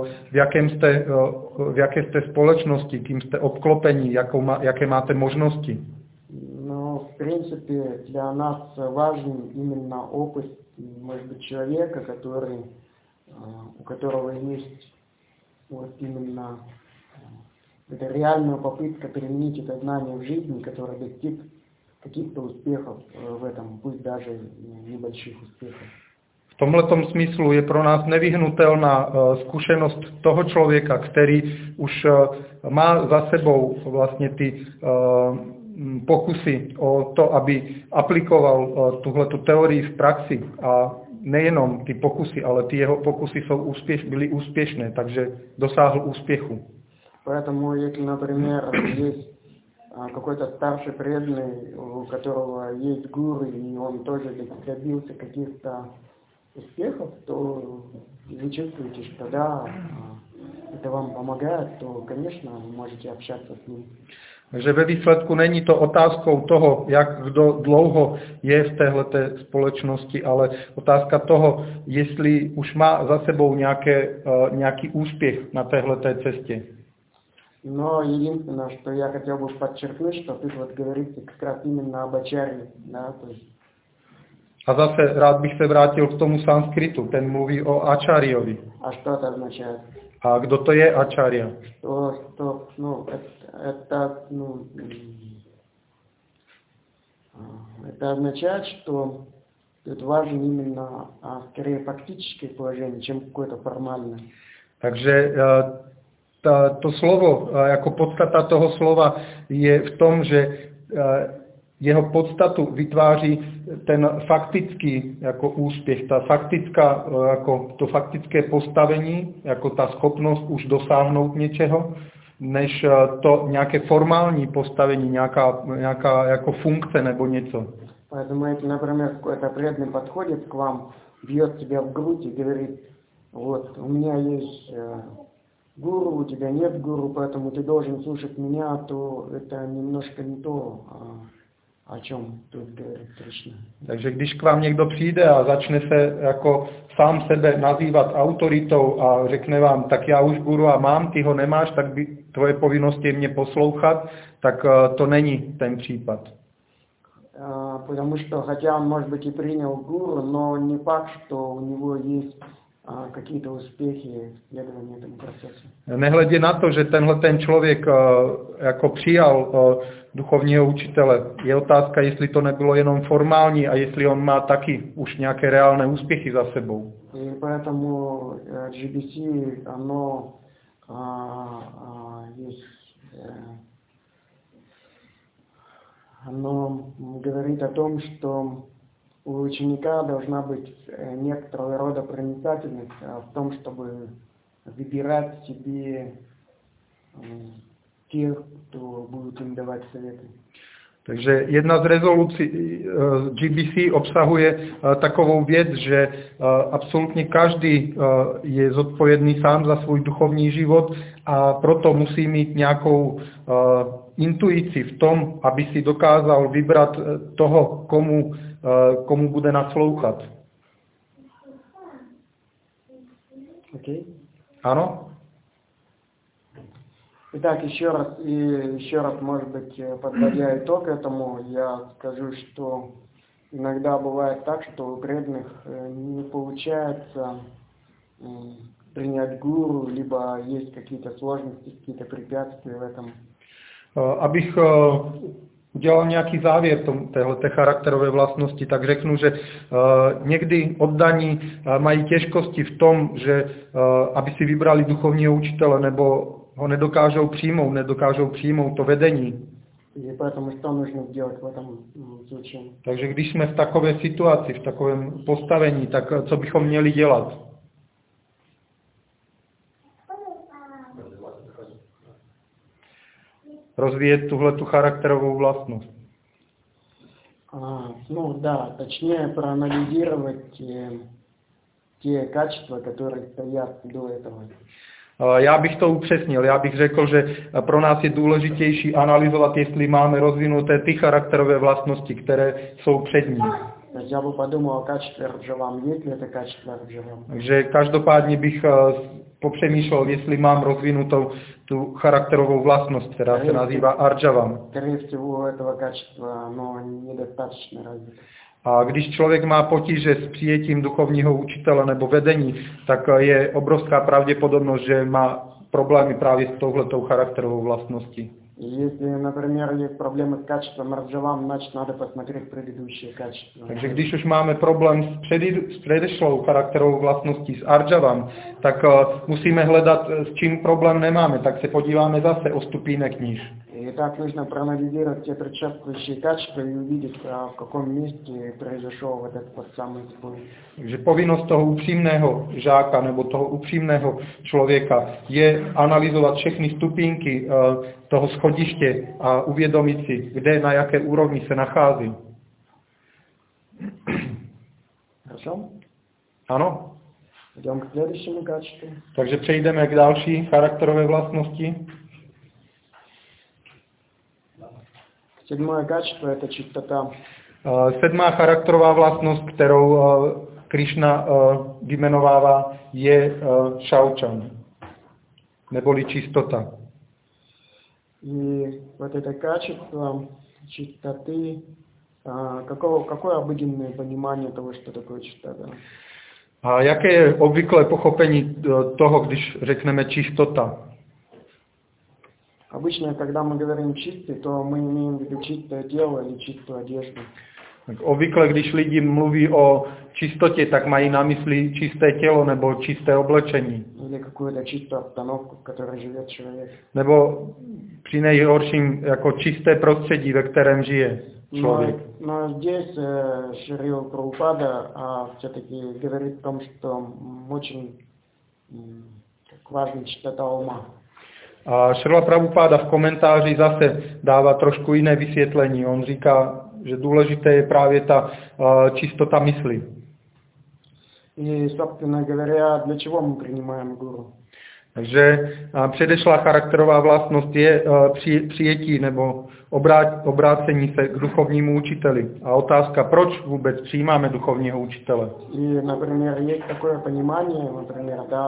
v jaké jste společnosti, kým jste obklopení, jaké máte možnosti. Но, в принципе, для нас важен именно опыт, может быть, человека, у которого есть вот именно это реальная попытка применить это знание в жизни, который достиг каких-то успехов в этом, пусть даже небольших успехов. V tomhletom smyslu je pro nás nevyhnutelná zkušenost toho člověka, který už má za sebou vlastně ty pokusy o to, aby aplikoval tuhletu teorii v praxi. A nejenom ty pokusy, ale ty jeho pokusy byly úspěšné, takže dosáhl úspěchu. Поэтому, если, например, есть какой-то старший преданный, у которого есть гуру, и он тоже добился каких-то успехов, то вы чувствуете, что да, это вам помогает, то, конечно, вы можете общаться с ним. Takže ve výsledku není to otázkou toho, jak kdo dlouho je v téhleté společnosti, ale otázka toho, jestli už má za sebou nějaký úspěch na téhleté cestě. Но единственное, что я хотел бы подчеркнуть, что тут вот говорится как раз именно об ачарье, да, то есть A zase rád bych se vrátil k tomu sanskritu, ten mluví o acharyovi. А что это означает? A kdo to je acharya? Это означает, что тут важно именно скорее фактическое положение, чем какое-то формальное. Takže to slovo, jako podstata toho slova je v tom, že jeho podstatu vytváří ten faktický jako úspěch, ta faktická, jako to faktické postavení, jako ta schopnost už dosáhnout něčeho, než to nějaké formální postavení, nějaká jako funkce nebo něco. Поэтому если, например, какой-то преданный подходит к вам, бьет тебя в грудь и говорит, вот, у меня есть гуру, у тебя нет гуру, поэтому ты должен слушать меня, то это немножко не то, о чем тут говорит Кришна. Takže když k vám někdo přijde a začne se jako sám sebe nazývat autoritou a řekne vám, tak já už guru a mám, ty ho nemáš, tak by tvoje povinnost je mě poslouchat, tak to není ten případ. Потому что, хотя он, может быть, и принял гуру, но не факт, что у него есть какие-то успехи в следовании этому процессу. Nehledě na to, že tenhle ten člověk jako přijal duchovního učitele, je otázka, jestli to nebylo jenom formální a jestli on má taky už nějaké reálné úspěchy za sebou. И поэтому GBC, оно говорит о том, что у ученика должна быть некоторого рода проницательность в том, чтобы выбирать себе тех, кто будет им давать советы. Takže jedna z rezolucí GBC obsahuje takovou věc, že absolutně každý je zodpovědný sám za svůj duchovní život a proto musí mít nějakou intuici v tom, aby si dokázal vybrat toho, komu bude naslouchat. Okay. Ano? Итак, еще раз, может быть, подводя итог этому, я скажу, что иногда бывает так, что у преданных не получается принять гуру, либо есть какие-то сложности, какие-то препятствия в этом. Abych udělal nějaký závěr téhleté charakterové vlastnosti, tak řeknu, že někdy oddaní mají těžkosti v tom, že aby si vybrali duchovního učitele, nebo ho nedokážou přijmout to vedení. Takže když jsme v takové situaci, v takovém postavení, tak co bychom měli dělat? Rozvíjet tuhletu charakterovou vlastnost. Точнее проанализировать те качества, которые стоят до этого. Já bych to upřesnil. Já bych řekl, že pro nás je důležitější analyzovat, jestli máme rozvinuté ty charakterové vlastnosti, které jsou před ní. Я бы подумал о качестве Раджавам, есть ли это качество Раджавам. Takže každopádně bych popřemýšlel, jestli mám rozvinutou tu charakterovou vlastnost, která se nazývá Arjavam. Скорее всего, этого качества, оно недостаточно развито. A když člověk má potíže s přijetím duchovního učitele nebo vedení, tak je obrovská pravděpodobnost, že má problémy právě s touhletou charakterovou vlastností. Если, например, есть проблемы с качеством Раджавам, значит, надо посмотреть предыдущие качества. Takže když už máme problém s předešlou charakterovou vlastností, s Arjavam, tak musíme hledat, s čím problém nemáme, tak se podíváme zase o stupínek níž. И так нужно проанализировать те предшествующие качества и увидеть, в каком месте произошел вот этот самый сбой. Takže povinnost toho upřímného žáka nebo toho upřímného člověka je analyzovat všechny stupínky toho schodiště a uvědomit si, kde, na jaké úrovni se nachází. Хорошо? Ano? Идем к следующему качеству. Takže přejdeme k další charakterové vlastnosti. Седьмое качество – это чистота. Sedmá charakterová vlastnost, kterou Krishna vyjmenovává, je šaučan, neboli čistota. И вот это качество чистоты, Какое обыденное понимание того, что такое чистота? A jaké je obvyklé pochopení toho, když řekneme čistota? Обычно, когда мы говорим чистый, то мы имеем в виду чистое тело или чистую одежду. Tak obvykle, když lidi mluví o čistotě, tak mají na mysli čisté tělo nebo čisté oblečení. Или какую-то чистую обстановку, в которой живет человек. Nebo při nejhorším jako čisté prostředí, ve kterém žije člověk. Но здесь Шрила Прабхупада все-таки говорит о том, что очень важна чистота ума. A Šrila Prabhupáda v komentáři zase dává trošku jiné vysvětlení. On říká, že důležité je právě ta čistota mysli. И, собственно говоря, для чего мы принимаем гуру? Takže předešlá charakterová vlastnost je přijetí nebo obrácení se k duchovnímu učiteli. A otázka, proč vůbec přijímáme duchovního učitele? И, например, есть такое понимание, например, да,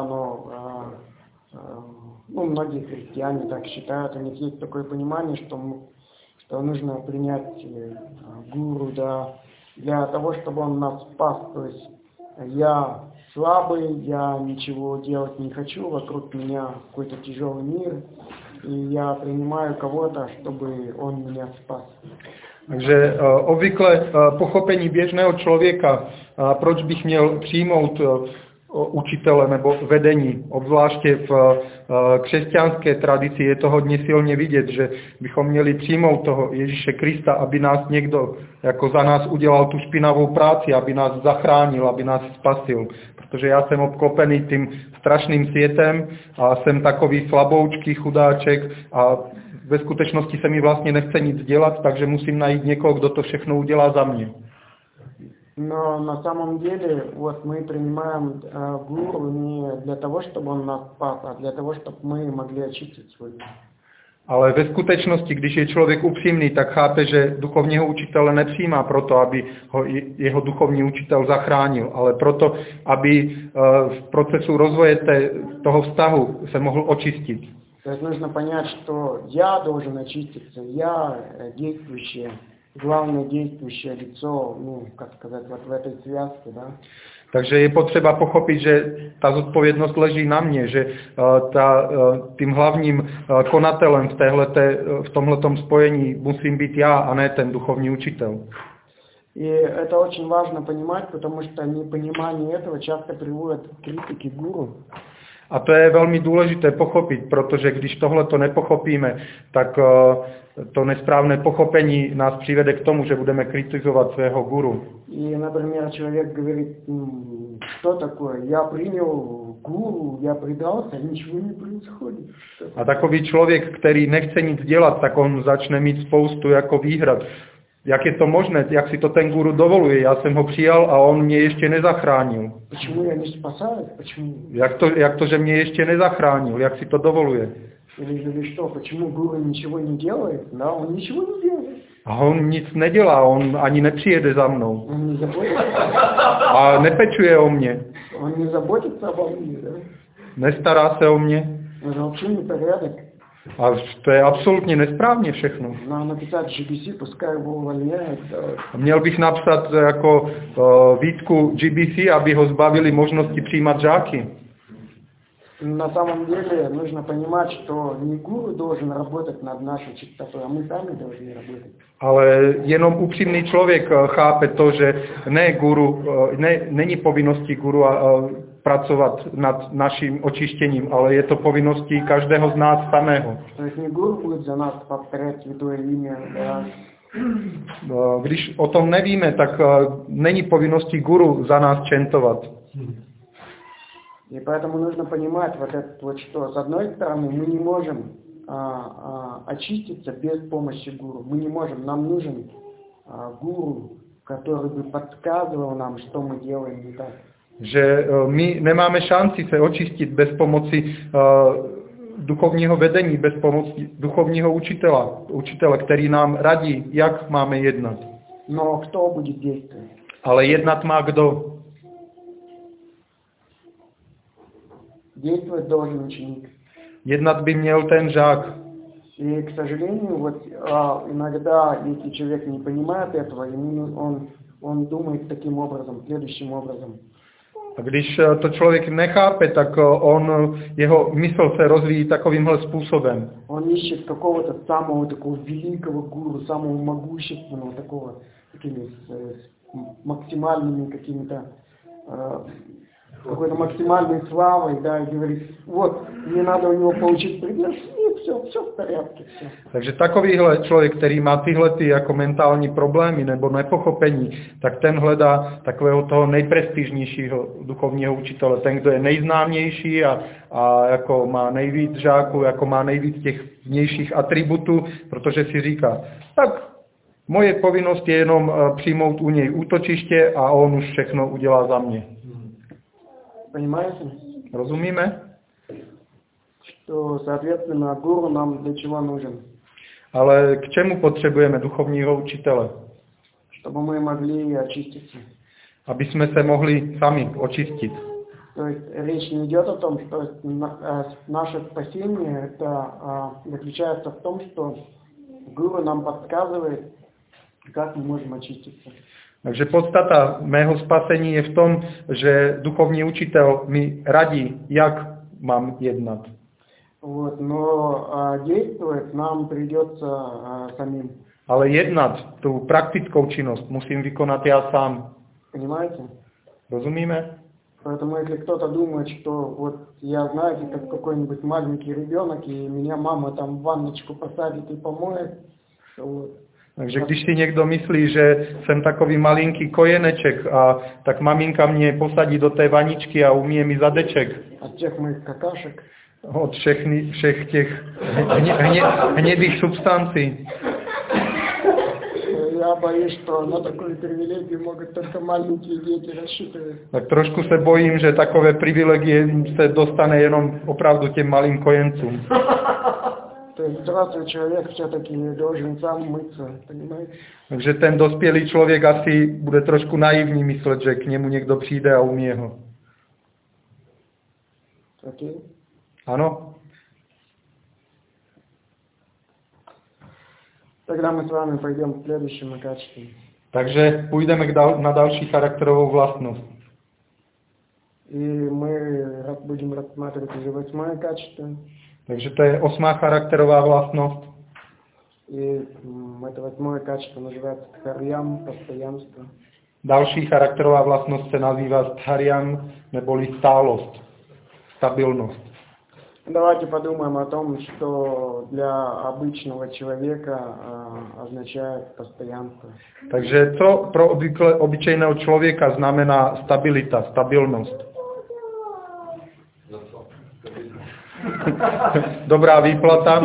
многие христиане так считают, у них есть такое понимание, что нужно принять гуру, да, для того, чтобы он нас спас. То есть я слабый, я ничего делать не хочу, вокруг меня какой-то тяжелый мир, и я принимаю кого-то, чтобы он меня spас. Takže obvykle pochopení běžného člověka, proč bych měl přijmout učitele nebo vedení, obzvláště v křesťanské tradici je to hodně silně vidět, že bychom měli přijmout toho Ježíše Krista, aby nás někdo jako za nás udělal tu špinavou práci, aby nás zachránil, aby nás spasil. Protože já jsem obklopený tím strašným světem a jsem takový slaboučký chudáček a ve skutečnosti se mi vlastně nechce nic dělat, takže musím najít někoho, kdo to všechno udělá za mě. Но на самом деле вот мы принимаем гуру не для того, чтобы он нас спас, а для того, чтобы мы могли очистить свой ум. Ale ve skutečnosti, když je člověk upřímný, tak chápe, že duchovního učitele nepřijímá proto, aby ho jeho duchovní učitel zachránil, ale proto, aby v procesu rozvoje toho vztahu se mohl očistit. То есть нужно понять, что я должен очиститься, я действующее, главное действующее лицо, как сказать, вот в этой связке, да. Takže je potřeba pochopit, že ta zodpovědnost leží na mě, že tím hlavním konatelem v tomhletom spojení musím být já, a ne ten duchovní učitel. И это очень важно понимать, потому что непонимание этого часто приводит к критике гуру. A to je velmi důležité pochopit, protože když tohleto nepochopíme, tak to nesprávné pochopení nás přivede k tomu, že budeme kritizovat svého guru. И, например, человек говорит, что такое, я принял гуру, я предался, ничего не происходит. A takový člověk, který nechce nic dělat, tak on začne mít spoustu jako výhrad. Jak je to možné? Jak si to ten guru dovoluje? Já jsem ho přijal a on mě ještě nezachránil. Почему я не спасаюсь? Почему? Jak to, že mě ještě nezachránil? Jak si to dovoluje? Или что? Почему гуру ничего не делает? Да, он ничего не делает. A on nic nedělá, on ani nepřijede za mnou. Он не заботится. A nepečuje o mě. Он не заботится обо мне, да? Nestará se o mě. Это вообще непорядок. A to je absolutně nesprávně všechno. Надо написать GBC, пускай его увольняют. Měl bych napsat jako výtku GBC, aby ho zbavili možnosti přijímat žáky. На самом деле нужно понимать, что не гуру должен работать над нашей чистотой, а мы сами должны работать. Ale jenom upřímný člověk chápe to, že není povinností guru pracovat nad naším očištěním, ale je to povinností každého z nás samého. То есть не гуру будет за нас повторять святое имя, да. Když o tom nevíme, tak není povinností guru za nás čentovat. И поэтому нужно понимать что с одной стороны мы не можем очиститься без помощи гуру. Мы не можем, нам нужен гуру, который бы подсказывал нам, что мы делаем не так. Že my nemáme šanci se očistit bez pomoci duchovního vedení, bez pomoci duchovního učitele, který nám radí, jak máme jednat. Но кто будет действовать? Ale jednat má kdo? Действовать должен ученик. Jednat by měl ten žák. И, к сожалению, вот иногда, если человек не понимает этого, он думает таким образом, следующим образом. A když to člověk nechápe, tak jeho mysl se rozvíjí takovýmhle způsobem. Он ищет какого-то самого такого великого гуру, самого могущественного, такого, такими максимальными какими-то, какой-то максимальной славой, да, и говорит, вот, мне надо у него получить приглашение, все в порядке, все. Takže takovýhle člověk, který má tyhle jako mentální problémy nebo nepochopení, tak ten hledá takového toho nejprestižnějšího duchovního učitele, ten, kdo je nejznámější a jako má nejvíc žáků, jako má nejvíc těch vnějších atributů, protože si říká, tak moje povinnost je jenom přijmout u něj útočiště a on už všechno udělá za mě. Понимаете? Rozumíme? Что, соответственно, гуру нам для чего нужен? Ale k čemu potřebujeme duchovního učitele? Чтобы мы могли очиститься. Aby jsme se mohli sami očistit. То есть речь не идет о том, что наше спасение заключается в том, что гуру нам подсказывает, как мы можем очиститься. Takže podstata mého spasení je v tom, že duchovní učitel mi radí, jak mám jednat. Вот, но действовать нам придется самим. Ale jednat, tu praktickou činnost, musím vykonat já sám. Понимаете? Rozumíme? Поэтому если кто-то думает, что вот я, знаете, как какой-нибудь маленький ребенок, и меня мама там в ванночку посадит и помоет, вот. Takže když si někdo myslí, že jsem takový malinký kojeneček a tak maminka mě posadí do té vaničky a umýje mi zadeček. Od těch mých kakášek. Od všech těch hnědých substancí. Já boюсь, что на такую привилегию могут только маленькие дети рассчитывать. Tak trošku se bojím, že takové privilegie se dostane jenom opravdu těm malým kojencům. То есть взрослый человек все-таки должен сам мыться, понимаете? Takže ten dospělý člověk asi bude trošku naivní myslet, že k němu někdo přijde a umí ho. Okay. Ano? Тогда мы с вами пойдем к следующему качеству. Takže půjdeme na další charakterovou vlastnost. И мы будем рассматривать уже 8 качество. Takže to je 8. charakterová vlastnost. И это 8 качество называется дхарьям, постоянство. Další charakterová vlastnost se nazývá dharjam, neboli stálost, stabilnost. Давайте подумаем о том, что для обычного человека означает постоянство. Takže co pro obyčejného člověka znamená stabilita, stabilnost? Dobrá výplata,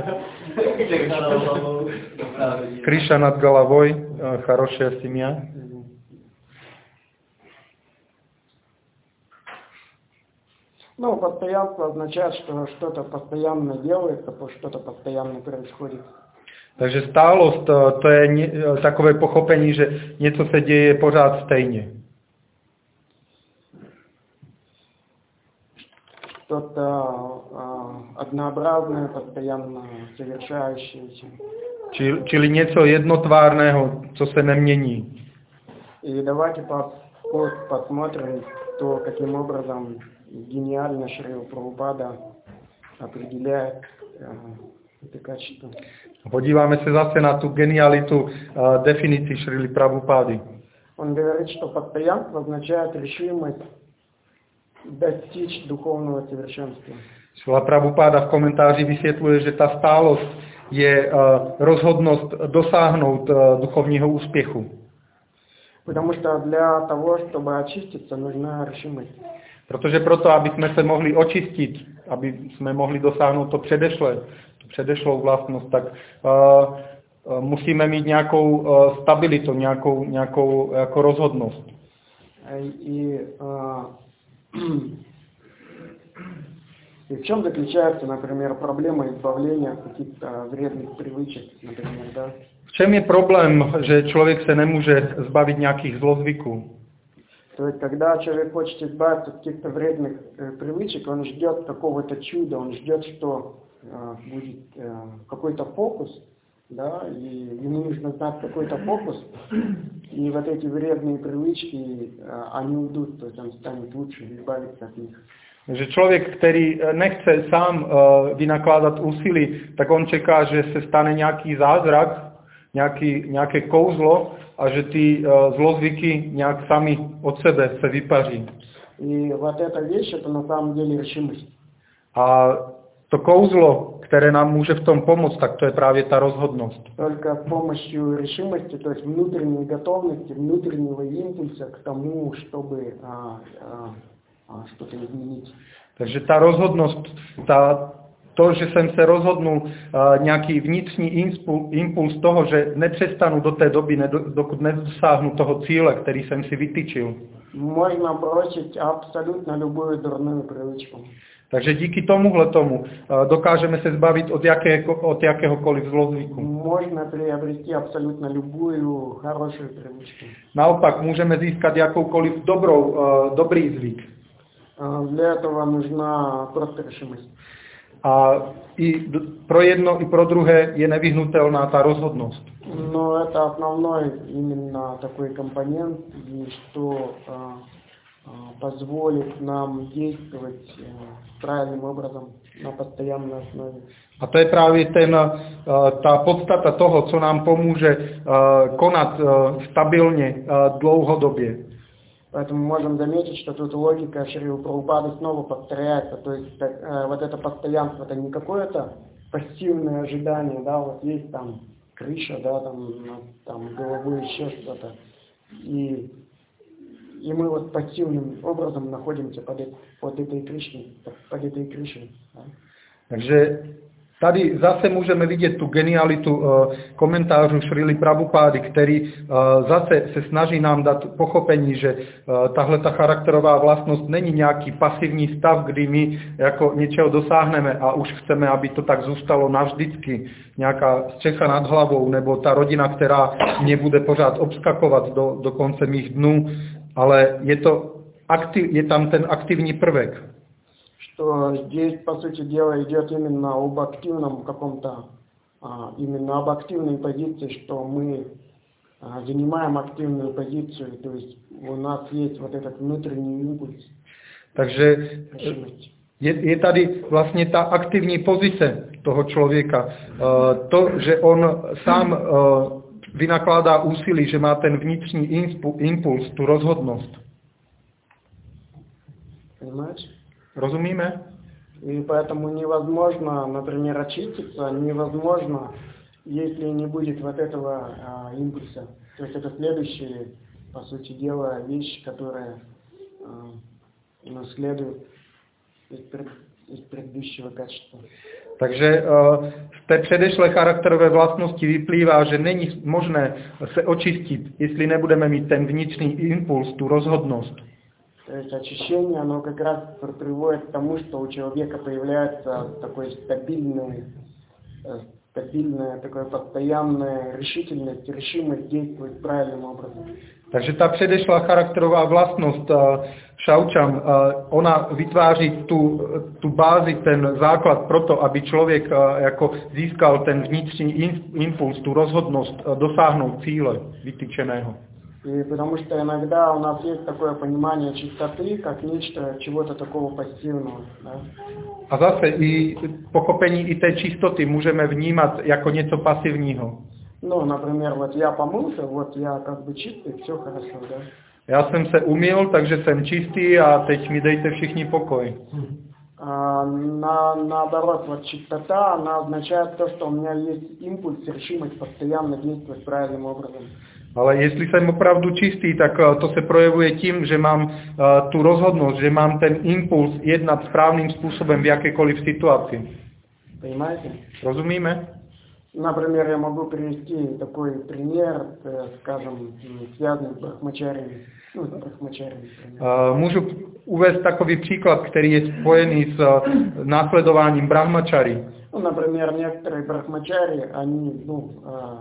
kryša nad головой, хорошая семья. Ну, постоянство означает, что что-то постоянно делается, что-то постоянно происходит. Takže stálost, to je takové pochopení, že něco se děje pořád stejně. Что-то однообразное, постоянно совершающееся. Čili něco jednotvárného, co se nemění. И давайте посмотрим, то, каким образом гениально Шрила Прабхупада определяет это качество. Podíváme se zase na tu genialitu definici Šrily Prabhupády. Он говорит, что постоянство означает решимость достичь духовного совершенства. Šrila Prabhupáda v komentáři vysvětluje, že ta stálost je rozhodnost dosáhnout duchovního úspěchu. Потому что для того, чтобы очиститься, нужна решимость. Protože proto, aby jsme se mohli očistit, aby jsme mohli dosáhnout tu předešlou vlastnost, tak musíme mít nějakou stabilitu, nějakou jako rozhodnost. И в чем заключается, например, проблема избавления от каких-то вредных привычек, например, да? V čem je problém, že člověk se nemůže zbavit nějakých zlozvyků? То есть, когда человек хочет избавиться от каких-то вредных привычек, он ждет какого-то чуда, он ждет, что будет какой-то фокус, да, и ему нужно знать какой-то фокус, и вот эти вредные привычки, они уйдут, то есть он станет лучше избавиться от них. Že člověk, který nechce sám vynakládat úsilí, tak on čeká, že se stane nějaký zázrak, nějaké kouzlo a že ty zlozvyky nějak sami od sebe se vypaří. И вот эта вещь, это на самом деле решимость. A to kouzlo, které nám může v tom pomoct, tak to je právě ta rozhodnost. Только с помощью решимости, то есть внутренней готовности, внутреннего импульса к тому, чтобы что-то изменить. Takže ta rozhodnost, to, že jsem se rozhodnul, nějaký vnitřní impuls toho, že nepřestanu do té doby, dokud nedosáhnu toho cíle, který jsem si vytyčil. Можно бросить абсолютно любую дурную привычку. Takže díky tomu dokážeme se zbavit od jakéhokoliv zlozvyku. Можно приобрести абсолютно любую хорошую привычку. Naopak můžeme získat jakoukoliv dobrý zvyk. Для этого нужна просто решимость. A i pro jedno, i pro druhé je nevyhnutelná ta rozhodnost. Но это основной именно такой компонент, что позволит нам действовать правильным образом на постоянной основе. A to je právě ta podstata toho, co nám pomůže konat stabilně dlouhodobě. Поэтому можем заметить, что тут логика Шрила Прабхупады снова повторяется. То есть вот это постоянство, это не какое-то пассивное ожидание, да, вот есть там крыша, да, там головой еще что-то. И мы вот пассивным образом находимся под этой крышей. Да. Takže tady zase můžeme vidět tu genialitu komentářů Šrily Prabhupády, který zase se snaží nám dát pochopení, že tahle ta charakterová vlastnost není nějaký pasivní stav, kdy my jako něčeho dosáhneme a už chceme, aby to tak zůstalo navždycky. Nějaká střecha nad hlavou nebo ta rodina, která mě bude pořád obskakovat do konce mých dnů, ale je tam ten aktivní prvek. Что здесь, по сути дела, идет именно об активном каком-то, именно об активной позиции, что мы занимаем активную позицию, то есть у нас есть вот этот внутренний импульс. Takže je tady vlastně ta aktivní pozice toho člověka. To, že on sám vynakládá úsilí, že má ten vnitřní impuls, tu rozhodnost. Понимаешь? Rozumíme? И поэтому невозможно, например, очиститься, невозможно, если не будет вот этого импульса. То есть это следующая, по сути дела, вещь, которая следует из предыдущего качества. Takže z té předešlé charakterové vlastnosti vyplývá, že není možné se očistit, jestli nebudeme mít ten vnitřní impuls, tu rozhodnost. То есть очищение, оно как раз приводит к тому, что у человека появляется такой стабильная, такая постоянная решимость действовать правильным образом. Takže ta předešlá charakterová vlastnost šaučam, ona vytváří tu bázi, ten základ pro to, aby člověk jako získal ten vnitřní impuls, tu rozhodnost dosáhnout cíle vytyčeného. И потому что иногда у нас есть такое понимание чистоты, как нечто, чего-то такого пассивного. Да? A zase i pochopení i té čistoty můžeme vnímat jako něco pasivního. Ну, например, вот я помылся, вот я как бы чистый, все хорошо, да? Já jsem se umyl, takže jsem čistý a teď mi dejte všichni pokoj. Наоборот, вот чистота, она означает то, что у меня есть импульс, решимость постоянно действовать правильным образом. Ale jestli jsem opravdu čistý, tak to se projevuje tím, že mám tu rozhodnost, že mám ten impuls jednat správným způsobem v jakékoliv situaci. Понимаете? Rozumíme? Например, я могу привести такой пример, скажем, связанный с брахмачарией. Ну, с брахмачарией. Můžu uvést takový příklad, který je spojený s následováním brahmachari. Ну, например, некоторые брахмачари, они,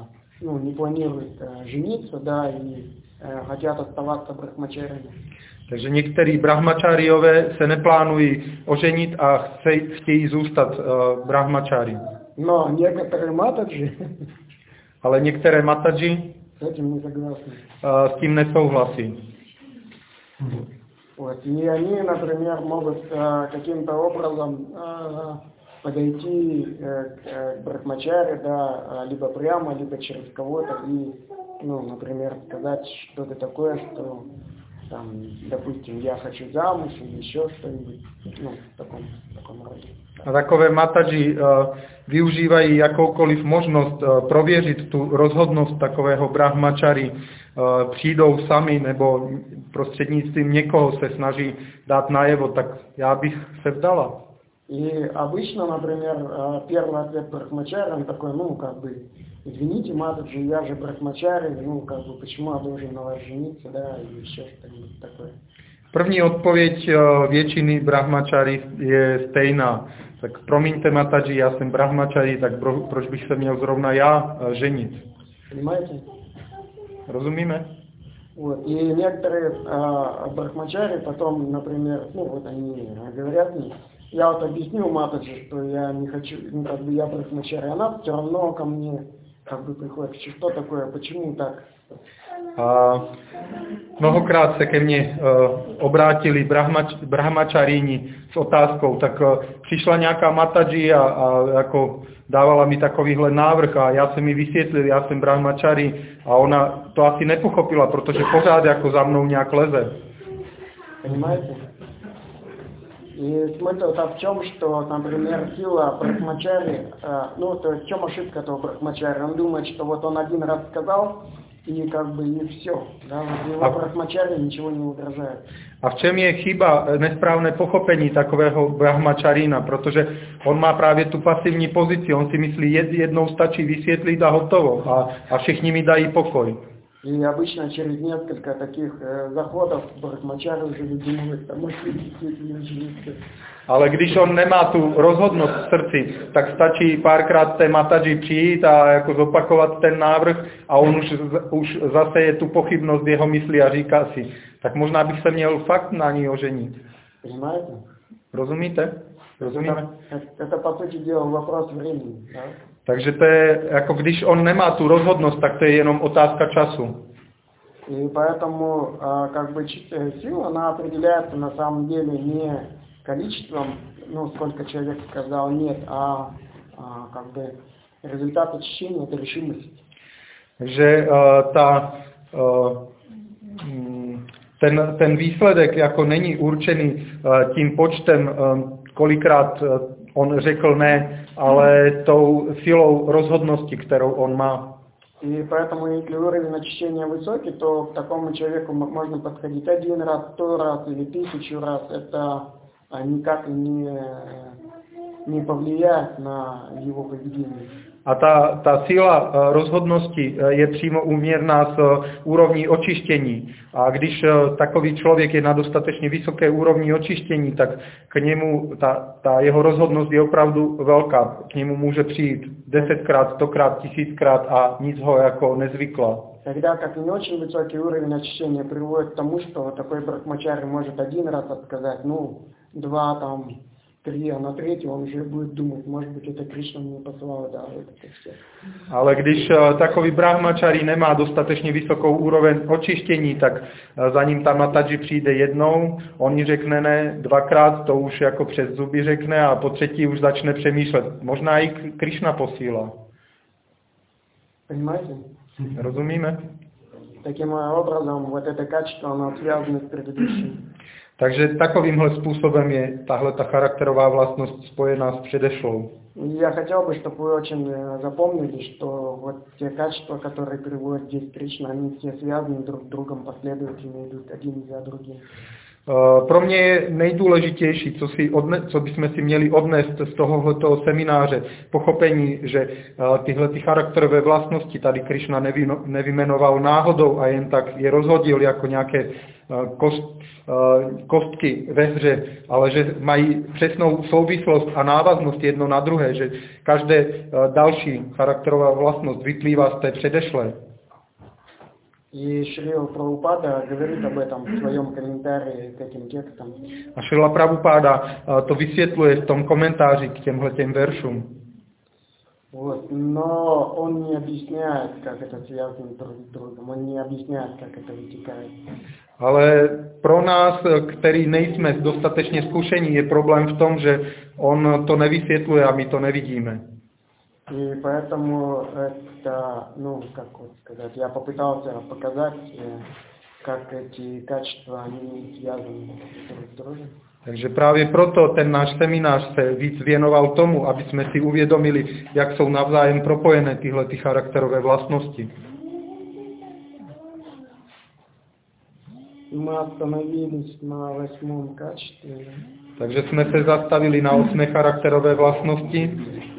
не планируют жениться, да, и хотят оставаться брахмачарями. Takže některý brahmačáriové se neplánují oženit a chtějí zůstat brahmačári. Но некоторые матаджи Ale některé mataji с этим не согласны. s tím nesouhlasí. Вот. И они, например, могут каким-то образом подойти к брахмачаре, да, либо прямо, либо через кого-то и, ну, например, сказать что-то такое, что там, допустим, я хочу замуж или еще что-нибудь, ну, в таком роде. A takové mataji využívají jakoukoliv možnost prověřit tu rozhodnost takového brahmačary, přijdou sami nebo prostřednictvím někoho se snaží dát najevo, tak já bych se vdala. И обычно, например, первый ответ брахмачари, он такой, ну, как бы, извините, матаджи, я же брахмачари, ну, как бы, почему я должен на вас жениться, да, или еще что-нибудь такое. První odpověď většiny brahmačary je stejná. Tak promiňte mataji, já jsem brahmačari, tak proč bych se měl zrovna já ženit? Понимаете? Rozumíme? Вот. И некоторые брахмачари потом, например, ну, вот они говорят мне, я вот объяснил матаджи, что я не хочу, ну, как бы я брахмачари, она все равно ко мне, как бы, приходит, что такое, почему так? A mnohokrát se ke mně obrátili brahmačarini s otázkou, tak přišla nějaká mataji a jako dávala mi takovýhle návrh a já jsem mi vysvětlil, já jsem brahmačari a ona to asi nepochopila, protože pořád jako za mnou nějak leze. Понимаете? И смысл-то в чем, что, например, сила брахмачари, ну, то есть в чем ошибка этого брахмачари? Он думает, что вот он один раз сказал, и как бы и все. Да? Вот его брахмачари ничего не угрожает. A v čem je chyba, nesprávné pochopení takového brahmačarina, protože on má právě tu pasivní pozici, on si myslí, jednou stačí vysvětlit a hotovo a všichni mi dají pokoj. И обычно через несколько таких заходов брахмачари уже думают, что может действительно жениться. Ale když on nemá tu rozhodnost v srdci, tak stačí párkrát té mataji přijít a jako zopakovat ten návrh a on už zase je tu pochybnost v jeho mysli a říká si, tak možná bych se měl fakt na ní oženit. Понимаете? Rozumíte? Rozumíme? Это по сути дела вопрос времени, да? Takže to je, jako když on nemá tu rozhodnost, tak to je jenom otázka času. И поэтому как бы сила, она определяется на самом деле не количеством, ну, сколько человек сказал нет, а как бы результат очищения – это решимость. Takže ten výsledek jako není určený tím počtem, kolikrát on řekl ne, ale tou silou rozhodnosti, kterou on má. И поэтому, если уровень очищения высокий, то к такому человеку можно подходить 1 раз, 100 раз или 1000 раз. Это никак не повлияет на его поведение. A ta síla rozhodnosti je přímo úměrná s úrovní očištění. A když takový člověk je na dostatečně vysoké úrovni očištění, tak k němu ta jeho rozhodnost je opravdu velká. K němu může přijít 10krát, 100krát, 1000krát a nic ho jako nezvykla. Тогда как не очень высокий уровень очищения приводит к тому, что такой брахмачари может 1 раз отказать, ну, 2 там, 3, a na třetí on už bude думать, может быть, это Krishna mě poslal dál. Ale když takový brahmačari nemá dostatečně vysokou úroveň očištění, tak za ním ta mataji přijde jednou, on jí řekne ne, 2krát, to už jako přes zuby řekne a po třetí už začne přemýšlet. Možná i Krishna posílá. Понимаете? Rozumíme? Таким образом, вот это качество, оно связано с предыдущим. Takže takovýmhle způsobem je tahle ta charakterová vlastnost spojená s předešlou. Я хотел бы, чтобы вы очень запомнили, что вот те качества, которые приводят здесь Кришна, они все связаны друг с другом, последовательно идут один за другим. Pro mě je nejdůležitější, co bychom si měli odnést z tohoto semináře, pochopení, že tyhle charakterové vlastnosti tady Krishna nevymenoval náhodou a jen tak je rozhodil jako nějaké kostky ve hře, ale že mají přesnou souvislost a návaznost jedno na druhé, že každé další charakterová vlastnost vyplývá z té předešlé. И Шрила Прабхупада говорит об этом в своем комментарии к этим текстам. A Šrila Prabhupáda to vysvětluje v tom komentáři k těmhletěm veršům. Вот. Но он не объясняет, как это связано друг с другом. Он не объясняет, как это вытекает. Ale pro nás, který nejsme dostatečně zkušení, je problém v tom, že on to nevysvětluje a my to nevidíme. И поэтому это, ну, как вот сказать, я попытался показать, как эти качества, они связаны друг с другом. Takže právě proto ten náš seminář se víc věnoval tomu, aby jsme si uvědomili, jak jsou navzájem propojené tyhle ty charakterové vlastnosti. Мы остановились на 8 качестве. Takže jsme se zastavili na 8 charakterové vlastnosti.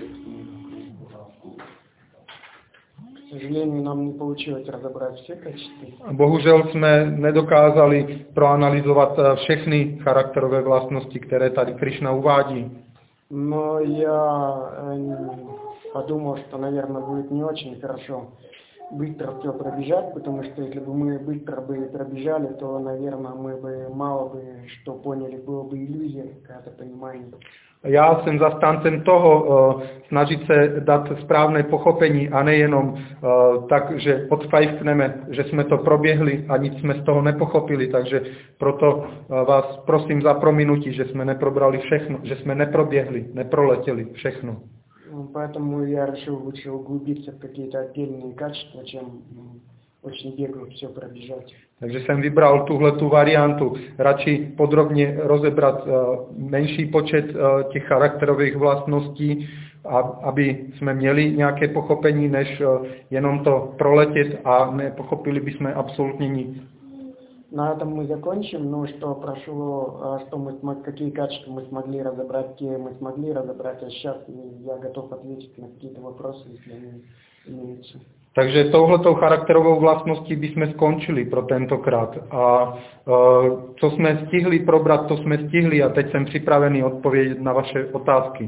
К сожалению, нам не получилось разобрать все качества. Bohužel jsme nedokázali proanalyzovat všechny charakterové vlastnosti, které tady Krishna uvádí. Но я подумал, что, наверное, будет не очень хорошо быстро все пробежать, потому что если бы мы быстро бы пробежали, то, наверное, мы бы мало бы что поняли, было бы иллюзия, какое-то понимание. Já jsem zastáncem toho snažit se dát správné pochopení a nejenom tak, že odfajfkneme, že jsme to proběhli a nic jsme z toho nepochopili, takže proto vás prosím za prominutí, že jsme neprobrali všechno, že jsme neproběhli, neproletěli všechno. Поэтому я решил лучше углубиться в какие-то отдельные качества, чем очень бегло все пробежать. Takže jsem vybral tuhletu variantu, radši podrobně rozebrat menší počet těch charakterových vlastností, aby jsme měli nějaké pochopení, než jenom to proletět a nepochopili bychom absolutně nic. На этом мы закончим, но что прошло, что какие качества мы смогли разобрать, те мы смогли разобрать, а сейчас я готов ответить на какие-то вопросы, если они имеются. Takže touhletou charakterovou vlastností bychom skončili pro tentokrát. A co jsme stihli probrat, to jsme stihli a teď jsem připravený odpovědět na vaše otázky.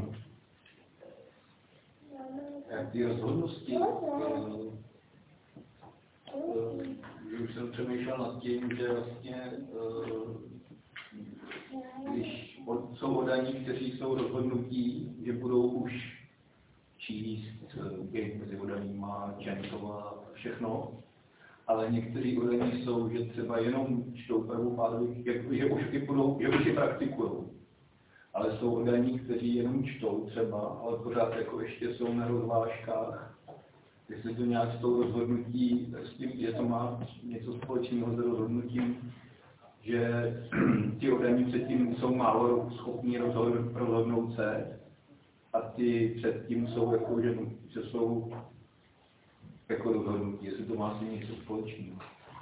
Ty rozhodnosti, už jsem přemýšlel nad tím, že vlastně, když jsou oddaní, kteří jsou rozhodnutí, že budou už číst mezi oddanýma, čentovat všechno, ale někteří oddaní jsou, že třeba jenom čtou prvou pádu, že už je praktikují. Ale jsou oddaní, kteří jenom čtou třeba, ale pořád jako ještě jsou na rozvážkách. Jestli to nějak s tou rozhodnutí, s tím, že to má něco společného s rozhodnutím, že ti oddaní předtím jsou málo schopní rozhodnout se a ty předtím jsou jako, že jsou jako rozhodnutí, jestli to má asi něco společného.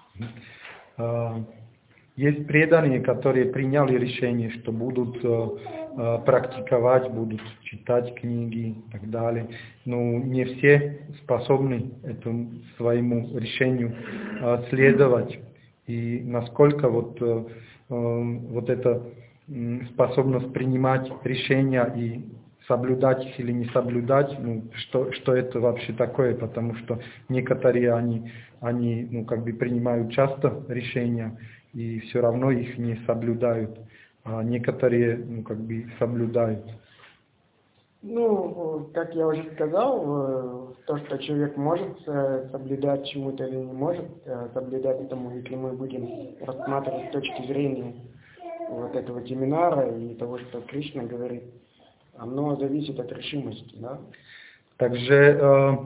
Есть преданные, которые приняли решение, что будут практиковать, будут читать книги и так далее. Но не все способны этому своему решению следовать. И насколько вот эта способность принимать решения и соблюдать их или не соблюдать, ну, что это вообще такое, потому что некоторые они ну, как бы принимают часто решения, и все равно их не соблюдают, а некоторые, ну, как бы соблюдают. Ну, как я уже сказал, то, что человек может соблюдать чему-то или не может соблюдать этому, если мы будем рассматривать с точки зрения вот этого семинара и того, что Кришна говорит, оно зависит от решимости, да? Takže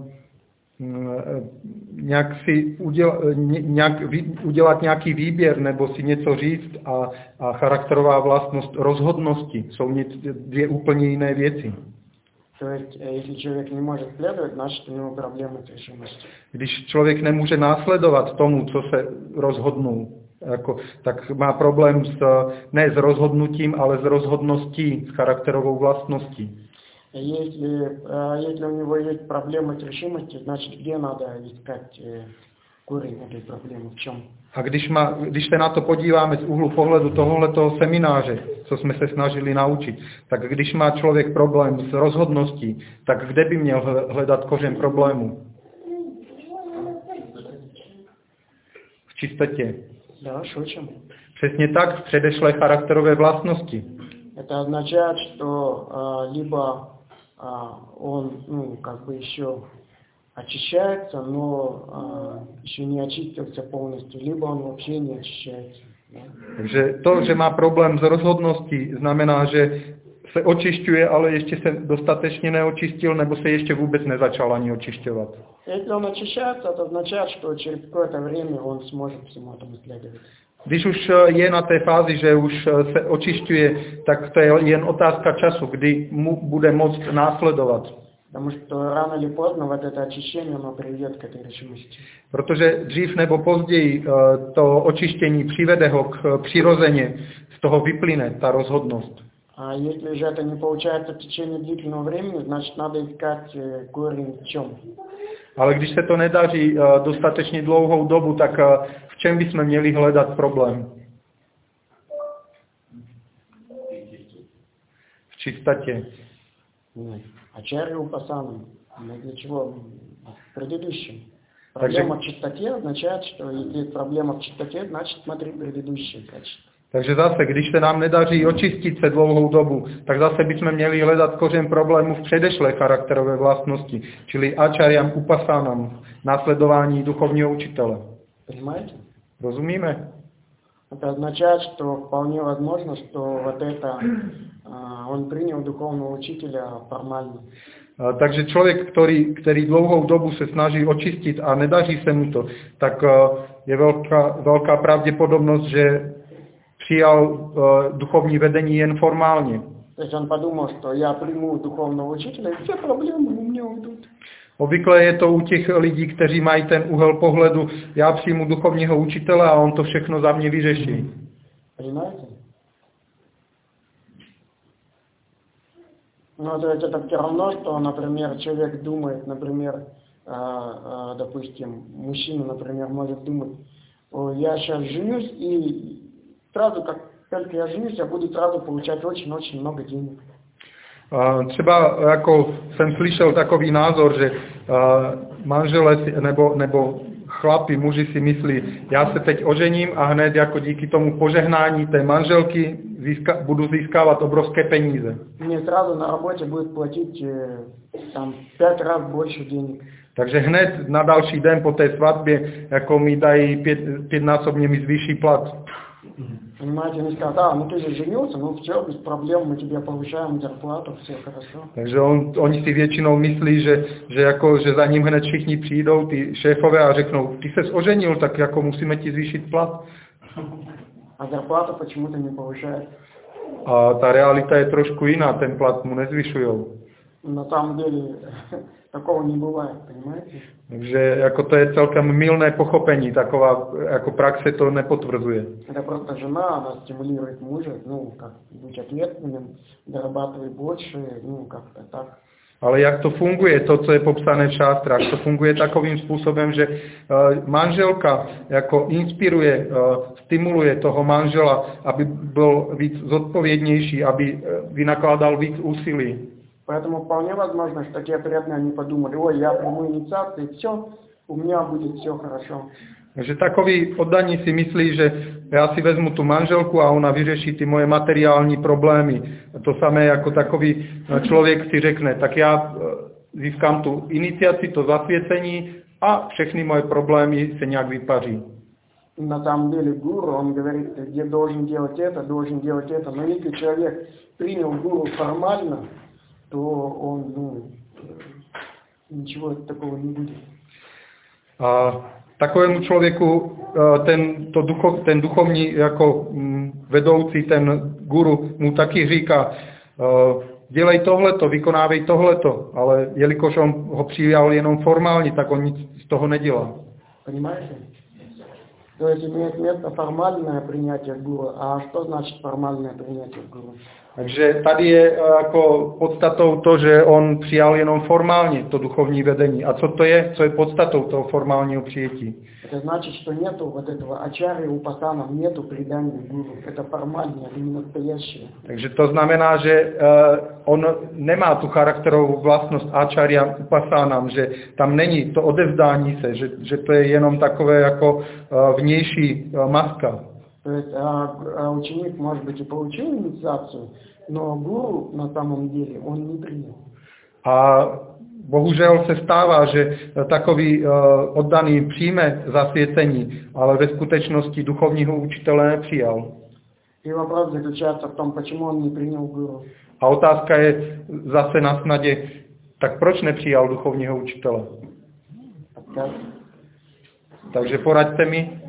udělat nějaký výběr nebo si něco říct a charakterová vlastnost rozhodnosti jsou dvě úplně jiné věci. То есть, если человек не может следовать, значит, у него проблемы с решимостью. Když člověk nemůže následovat tomu, co se rozhodnul, tak má problém ne s rozhodnutím, ale s rozhodností, s charakterovou vlastností. Если у него есть проблемы с решимостью, значит, где надо искать корень этой проблемы, в чем? A když se na to podíváme z úhlu pohledu tohoto semináře, co jsme se snažili naučit, tak když má člověk problém s rozhodností, tak kde by měl hledat kořen problému? v čistotě. Да, шучим. Přesně tak v předešlé charakterové vlastnosti. Это означает, что либо он, как бы еще очищается, но еще не очистился полностью, lибо он вообще не очищается. Takže to, že má problém s rozhodností, znamená, že se očišťuje, ale ještě se dostatečně neočistil, nebo se ještě vůbec nezačal ani očišťovat. Если он очищается, это означает, что через какое-то время он сможет всему этому следовать. Když už je na té fázi, že už se očišťuje, tak to je jen otázka času, kdy mu bude moct následovat. Потому что рано или поздно вот это очищение, оно приведет к этой решимости. Protože dřív nebo později to očištění přivede ho k přirozeně, z toho vyplyne ta rozhodnost. А если же это не получается в течение длительного времени, значит надо искать корень в чем. Ale když se to nedaří dostatečně dlouhou dobu, tak v čem bychom měli hledat problém? V čistotě. Ачарья Упасана. Для чего? В предыдущем. Проблема в чистоте означает, что если есть проблема в чистоте, значит смотри предыдущее качество. Takže zase, když se nám nedaří očistit se dlouhou dobu, tak zase bychom měli hledat kořen problému v předešlé charakterové vlastnosti, čili ačaryam upasanam, následování duchovního učitele. Понимаете? Rozumíme? Это означает, что вполне возможно, что вот это он принял духовного учителя формально. Takže člověk, který dlouhou dobu se snaží očistit a nedaří se mu to, tak je velká pravděpodobnost, že přijal duchovní vedení jen formálně. То есть он подумал, что я приму духовного учителя, и все проблемы у меня уйдут. Obvykle je to u těch lidí, kteří mají ten úhel pohledu, já přijmu duchovního učitele a on to všechno za mě vyřeší. Понимаете? Ну, то есть это все равно, что, например, человек думает, например, допустим, мужчина, например, может думать, я сейчас женюсь, и сразу, как только я женюсь, я буду сразу получать очень-очень много денег. Třeba jako jsem slyšel takový názor, že manželé nebo chlapi, muži si myslí, já se teď ožením a hned jako díky tomu požehnání té manželky budu získávat obrovské peníze. Мне сразу на работе будет платить там 5 раз больше денег. Takže hned na další den po té svatbě jako mi dají pětnásobně mi zvýší plat. Понимаете, они скажут, ну ты же женился, ну все, без проблем, мы тебе повышаем зарплату, все хорошо. Takže oni si většinou myslí, že za ním hned všichni přijdou, ty šéfové a řeknou, ty ses oženil, tak jako musíme ti zvýšit plat. A зарплата почему-то не повышает. A ta realita je trošku jiná, ten plat mu nezvyšujou. На самом деле такого не бывает, понимаете? Takže jako to je celkem mylné pochopení, taková jako praxe to nepotvrzuje. Это просто жена, она стимулирует мужа, как быть ответственным, зарабатывать больше, как-то так. Ale jak to funguje, to, co je popsané v šástrách, to funguje takovým způsobem, že manželka jako inspiruje, stimuluje toho manžela, aby byl víc zodpovědnější, aby vynakládal víc úsilí. Поэтому вполне возможно, что те преданные они подумали, ой, я приму инициацию, и все, у меня будет все хорошо. Takže takový oddaní si myslí, že já si vezmu tu manželku a ona vyřeší ty moje materiální problémy. To samé jako takový člověk si řekne, tak já získám tu iniciaci, to zasvěcení a všechny moje problémy se nějak vypaří. На самом деле гуру, он говорит, где должен делать это, но если человек принял гуру формально, то он, ничего такого не будет. A takovému člověku ten duchovní jako vedoucí, ten guru mu taky říká, dělej tohleto, vykonávej tohleto, ale jelikož on ho přijal jenom formálně, tak on nic z toho nedělá. Понимаете? То есть имеет место формальное принятие гуру. А что значит формальное принятие гуру? Takže tady je jako podstatou to, že on přijal jenom formálně to duchovní vedení. A co to je? Co je podstatou toho formálního přijetí? Это значит, что нету вот этого ачарьи у пасанов, нету предания гуру. Это формальное, это не настоящее. Takže to znamená, že on nemá tu charakterovou vlastnost acharya upasánam, že tam není to odevzdání se, že to je jenom takové jako vnější maska. То есть ученик, может быть, и получил инициацию, но гуру на самом деле он не принял. A bohužel se stává, že takový oddaný přijme zasvěcení, ale ve skutečnosti duchovního učitele nepřijal. И вопрос заключается в том, почему он не принял гуру. A otázka je zase na snadě, tak proč nepřijal duchovního učitele? Takže poraďte mi.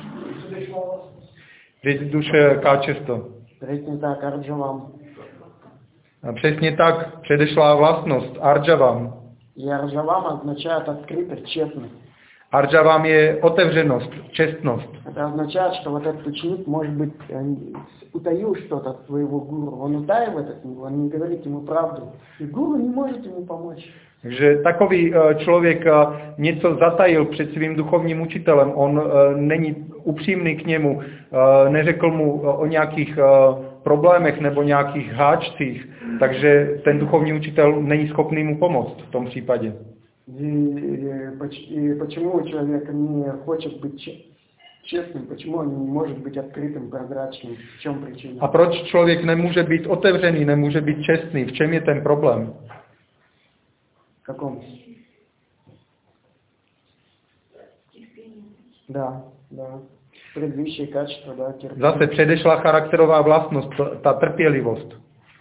Říct duše káčesto. Přesně tak, Arjavam. Přesně tak, předešlá vlastnost, Arjavam. И Арджавам означает открытость, честность. Arjavam je otevřenost, čestnost. Это означает, что вот этот ученик, может быть, утаил что-то от своего гуру. Он утаивает от него, он не говорит ему правду. И гуру не может ему помочь. Takže takový člověk něco zatajil před svým duchovním učitelem, on není upřímný k němu, neřekl mu o nějakých problémech nebo nějakých háčcích, takže ten duchovní učitel není schopný mu pomoct v tom případě. И почему человек не хочет быть честным, почему он не может быть открытым, прозрачным, в чем причина? A proč člověk nemůže být otevřený, nemůže být čestný, v čem je ten problém? В каком? Да. Предыдущие качества, да, терпение. Zase předešla charakterová vlastnost, ta trpělivost.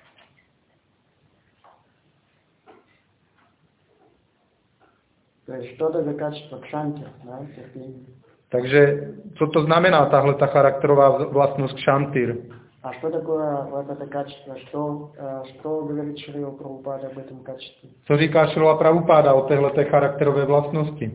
То есть что это за качество кшанти, да, терпение. Takže co to znamená tahle ta charakterová vlastnost kšantir? А что такое вот это качество? Что говорит Шрила Прабхупада об этом качестве? Co říká Šrila Prabhupáda o téhleté charakterové vlastnosti?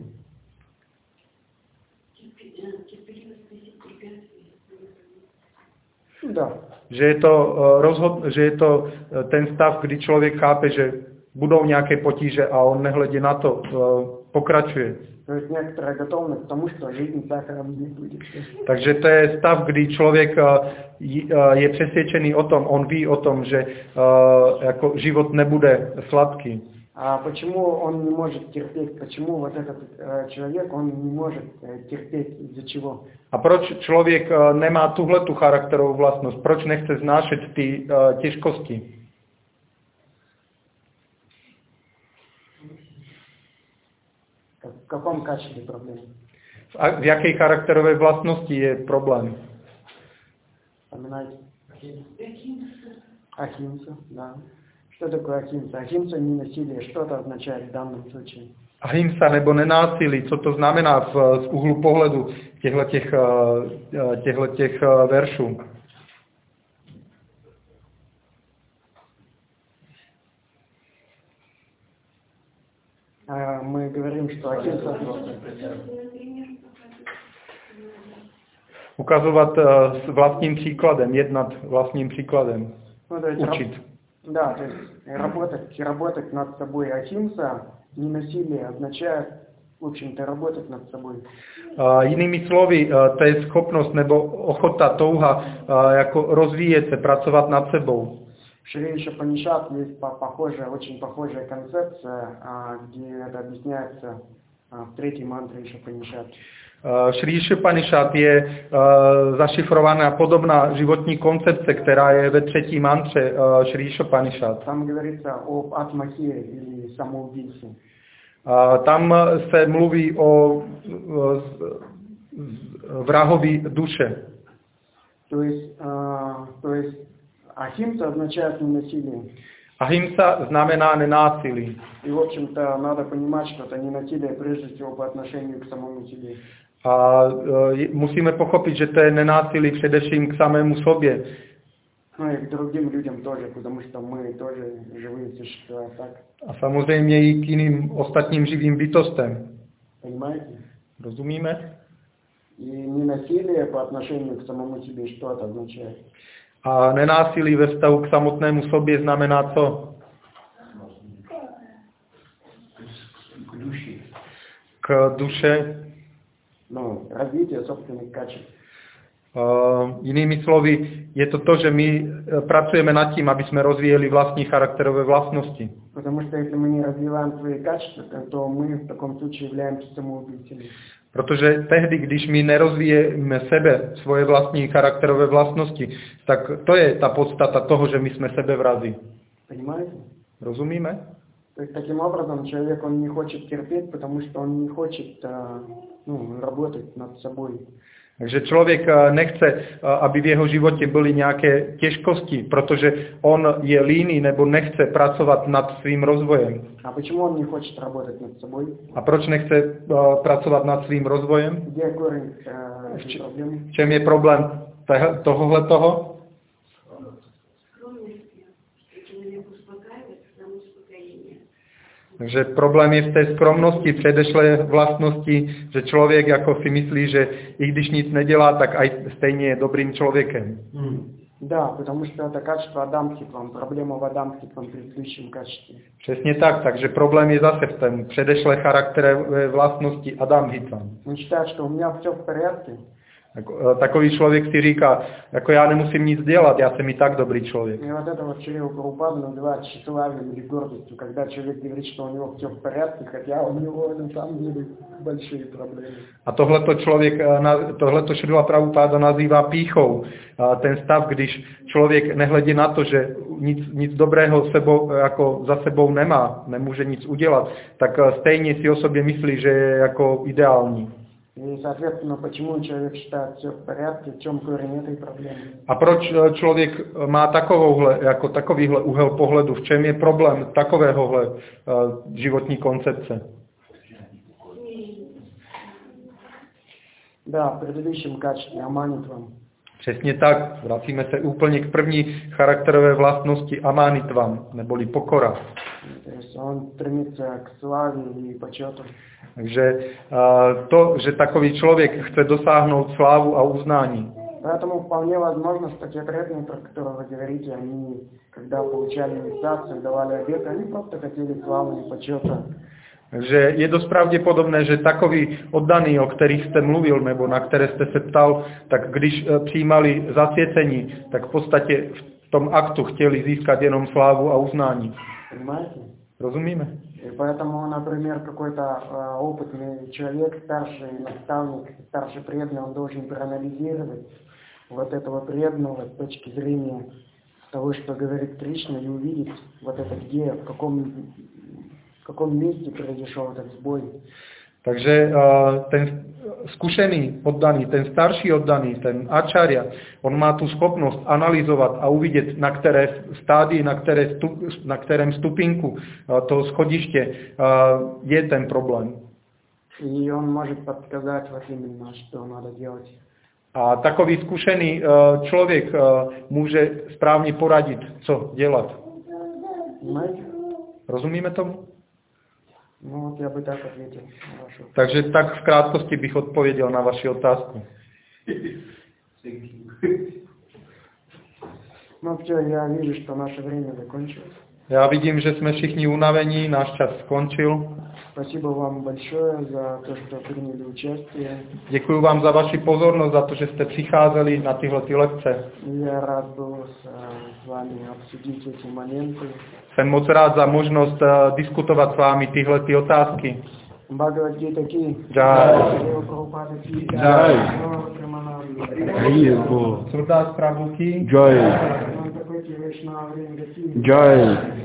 Да. Že je to ten stav, kdy člověk chápe, že budou nějaké potíže a on nehledě na to pokračuje. То есть некоторая готовность к тому, что жизнь сахаром не будет. Takže to je stav, kdy člověk je přesvědčený o tom, on ví o tom, že jako život nebude sladký. А почему он не может терпеть? Почему вот этот человек, он не может терпеть? Из-за чего? A proč člověk nemá tuhletu charakterovou vlastnost? Proč nechce znášet ty těžkosti? В каком качестве проблемы? V jaké charakterové vlastnosti je problém? Вспоминайте. Ахимса, да. Что такое ахимса? Ахимса не насилие. Что это означает в данном случае? Ahimsa nebo nenásilí, co to znamená z úhlu pohledu těchto veršů? Мы говорим, что ахимса... Ukazovat s vlastním příkladem, jednat vlastním příkladem, učit. Да, то есть работать над собой. Ахимса, не насилие, означает, в общем-то, работать над собой. Jinými slovy, to je schopnost nebo ochota, touha jako rozvíjet se, pracovat nad sebou. В Шри Ишупанишад есть очень похожая концепция, где это объясняется в третьей мантре Ишупанишад. Šri Ишупанишад je zašifrovaná podobná životní koncepce, která je ve třetí mantře Šri Ишупанишад. Tam говорится об атмахе или самоубийце. Tam se mluví o vrahovi duše. То есть ахимса означает ненасилие. Ahimsa znamená nenásilí. И, в общем-то, надо понимать, что это ненасилие прежде всего по отношению к самому себе. A musíme pochopit, že to je nenásilí především k samému sobě. Ну и к другим людям тоже, потому что мы тоже живые существа, так? A samozřejmě i k jiným ostatním živým bytostem. Понимаете? Rozumíme? И ненасилие по отношению к самому себе, что это означает? A nenásilí ve vztahu k samotnému sobě znamená co? K duši. K duše. Ну, развитие собственных качеств. Jinými slovy, je to, že my pracujeme nad tím, aby jsme rozvíjeli vlastní charakterové vlastnosti. Потому что если мы не развиваем свои качества, то мы в таком случае являемся самоубийцами. Protože tehdy, když my nerozvíjeme sebe, svoje vlastní charakterové vlastnosti, tak to je ta podstata toho, že my jsme sebevrazi. Понимаете? Rozumíme? То есть таким образом человек, он не хочет терпеть, потому что он не хочет работать над собой. Takže člověk nechce, aby v jeho životě byly nějaké těžkosti, protože on je líný nebo nechce pracovat nad svým rozvojem. A почему он не хочет работать над собой? A proč nechce pracovat nad svým rozvojem? Где корень этой проблемы? V čem je problém tohohletoho? Takže problém je v té skromnosti, předešlé vlastnosti, že člověk jako si myslí, že i když nic nedělá, tak aj stejně je dobrým člověkem. Да, потому что это качество адамским, проблема в адамском предыдущем качестве. Přesně tak, takže problém je zase v tom předešlé charakterové vlastnosti Adamhitva. Он считает, что у меня все в порядке. Takový člověk si říká, jako já nemusím nic dělat, já jsem i tak dobrý člověk. И вот это вот Шрила Прабхупада называют тщеславием или гордостью, когда человек говорит, что у него все в порядке, хотя у него на самом деле большие проблемы. A tohleto Šrila Prabhupáda nazývá pýchou. Ten stav, když člověk nehledí na to, že nic dobrého za sebou nemá, nemůže nic udělat, tak stejně si o sobě myslí, že je jako ideální. И, соответственно, почему человек считает все в порядке, в чем корень этой проблемы? A proč člověk má takovýhle úhel pohledu? V čem je problém takovéhohle životní koncepce? Да, в предыдущем качестве аманитвам. Přesně tak, vracíme se úplně k první charakterové vlastnosti amanitvam, neboli pokora. То есть он стремится к славе и почету. Takže to, že takový člověk chce dosáhnout slávu a uznání. Поэтому вполне возможно, что те преданные, про которые вы говорите, они, когда получали инициацию, давали обет, они просто хотели славы и почета. Takže je dost pravděpodobné, že takový oddaný, o kterých jste mluvil, nebo na které jste se ptal, tak když přijímali zasvěcení, tak v podstatě v tom aktu chtěli získat jenom slávu a uznání. Понимаете? Rozumíme? И поэтому, например, какой-то опытный человек, старший наставник, старший преданный, он должен проанализировать вот этого преданного с точки зрения того, что говорит Кришна, и увидеть вот это где, в каком месте произошел этот сбой. Takže ten zkušený oddaný, ten starší oddaný, ten acharya, on má tu schopnost analyzovat a uvidět, na které stádii, na kterém stupínku toho schodiště je ten problém. И он может подсказать вот именно, что надо делать. A takový zkušený člověk může správně poradit, co dělat. Понимаете? Rozumíme tomu? Ну вот я бы так ответил на вашу. Takže tak v krátkosti bych odpověděl na vaši otázku. Ну все, я вижу, что наше время закончилось. Já vidím, že jsme všichni unavení, náš čas skončil. Спасибо вам большое за то, что приняли участие. Děkuji vám za vaši pozornost, za to, že jste přicházeli na tyhle lekce. Я рад был с вами обсудить эти моменты. Jsem moc rád za možnost diskutovat s vámi tyhle otázky. Bhagavad-gita ki Jai. Prabhupada ki Jai. Premanand. Surdas Prabhu ki Jai. Jai.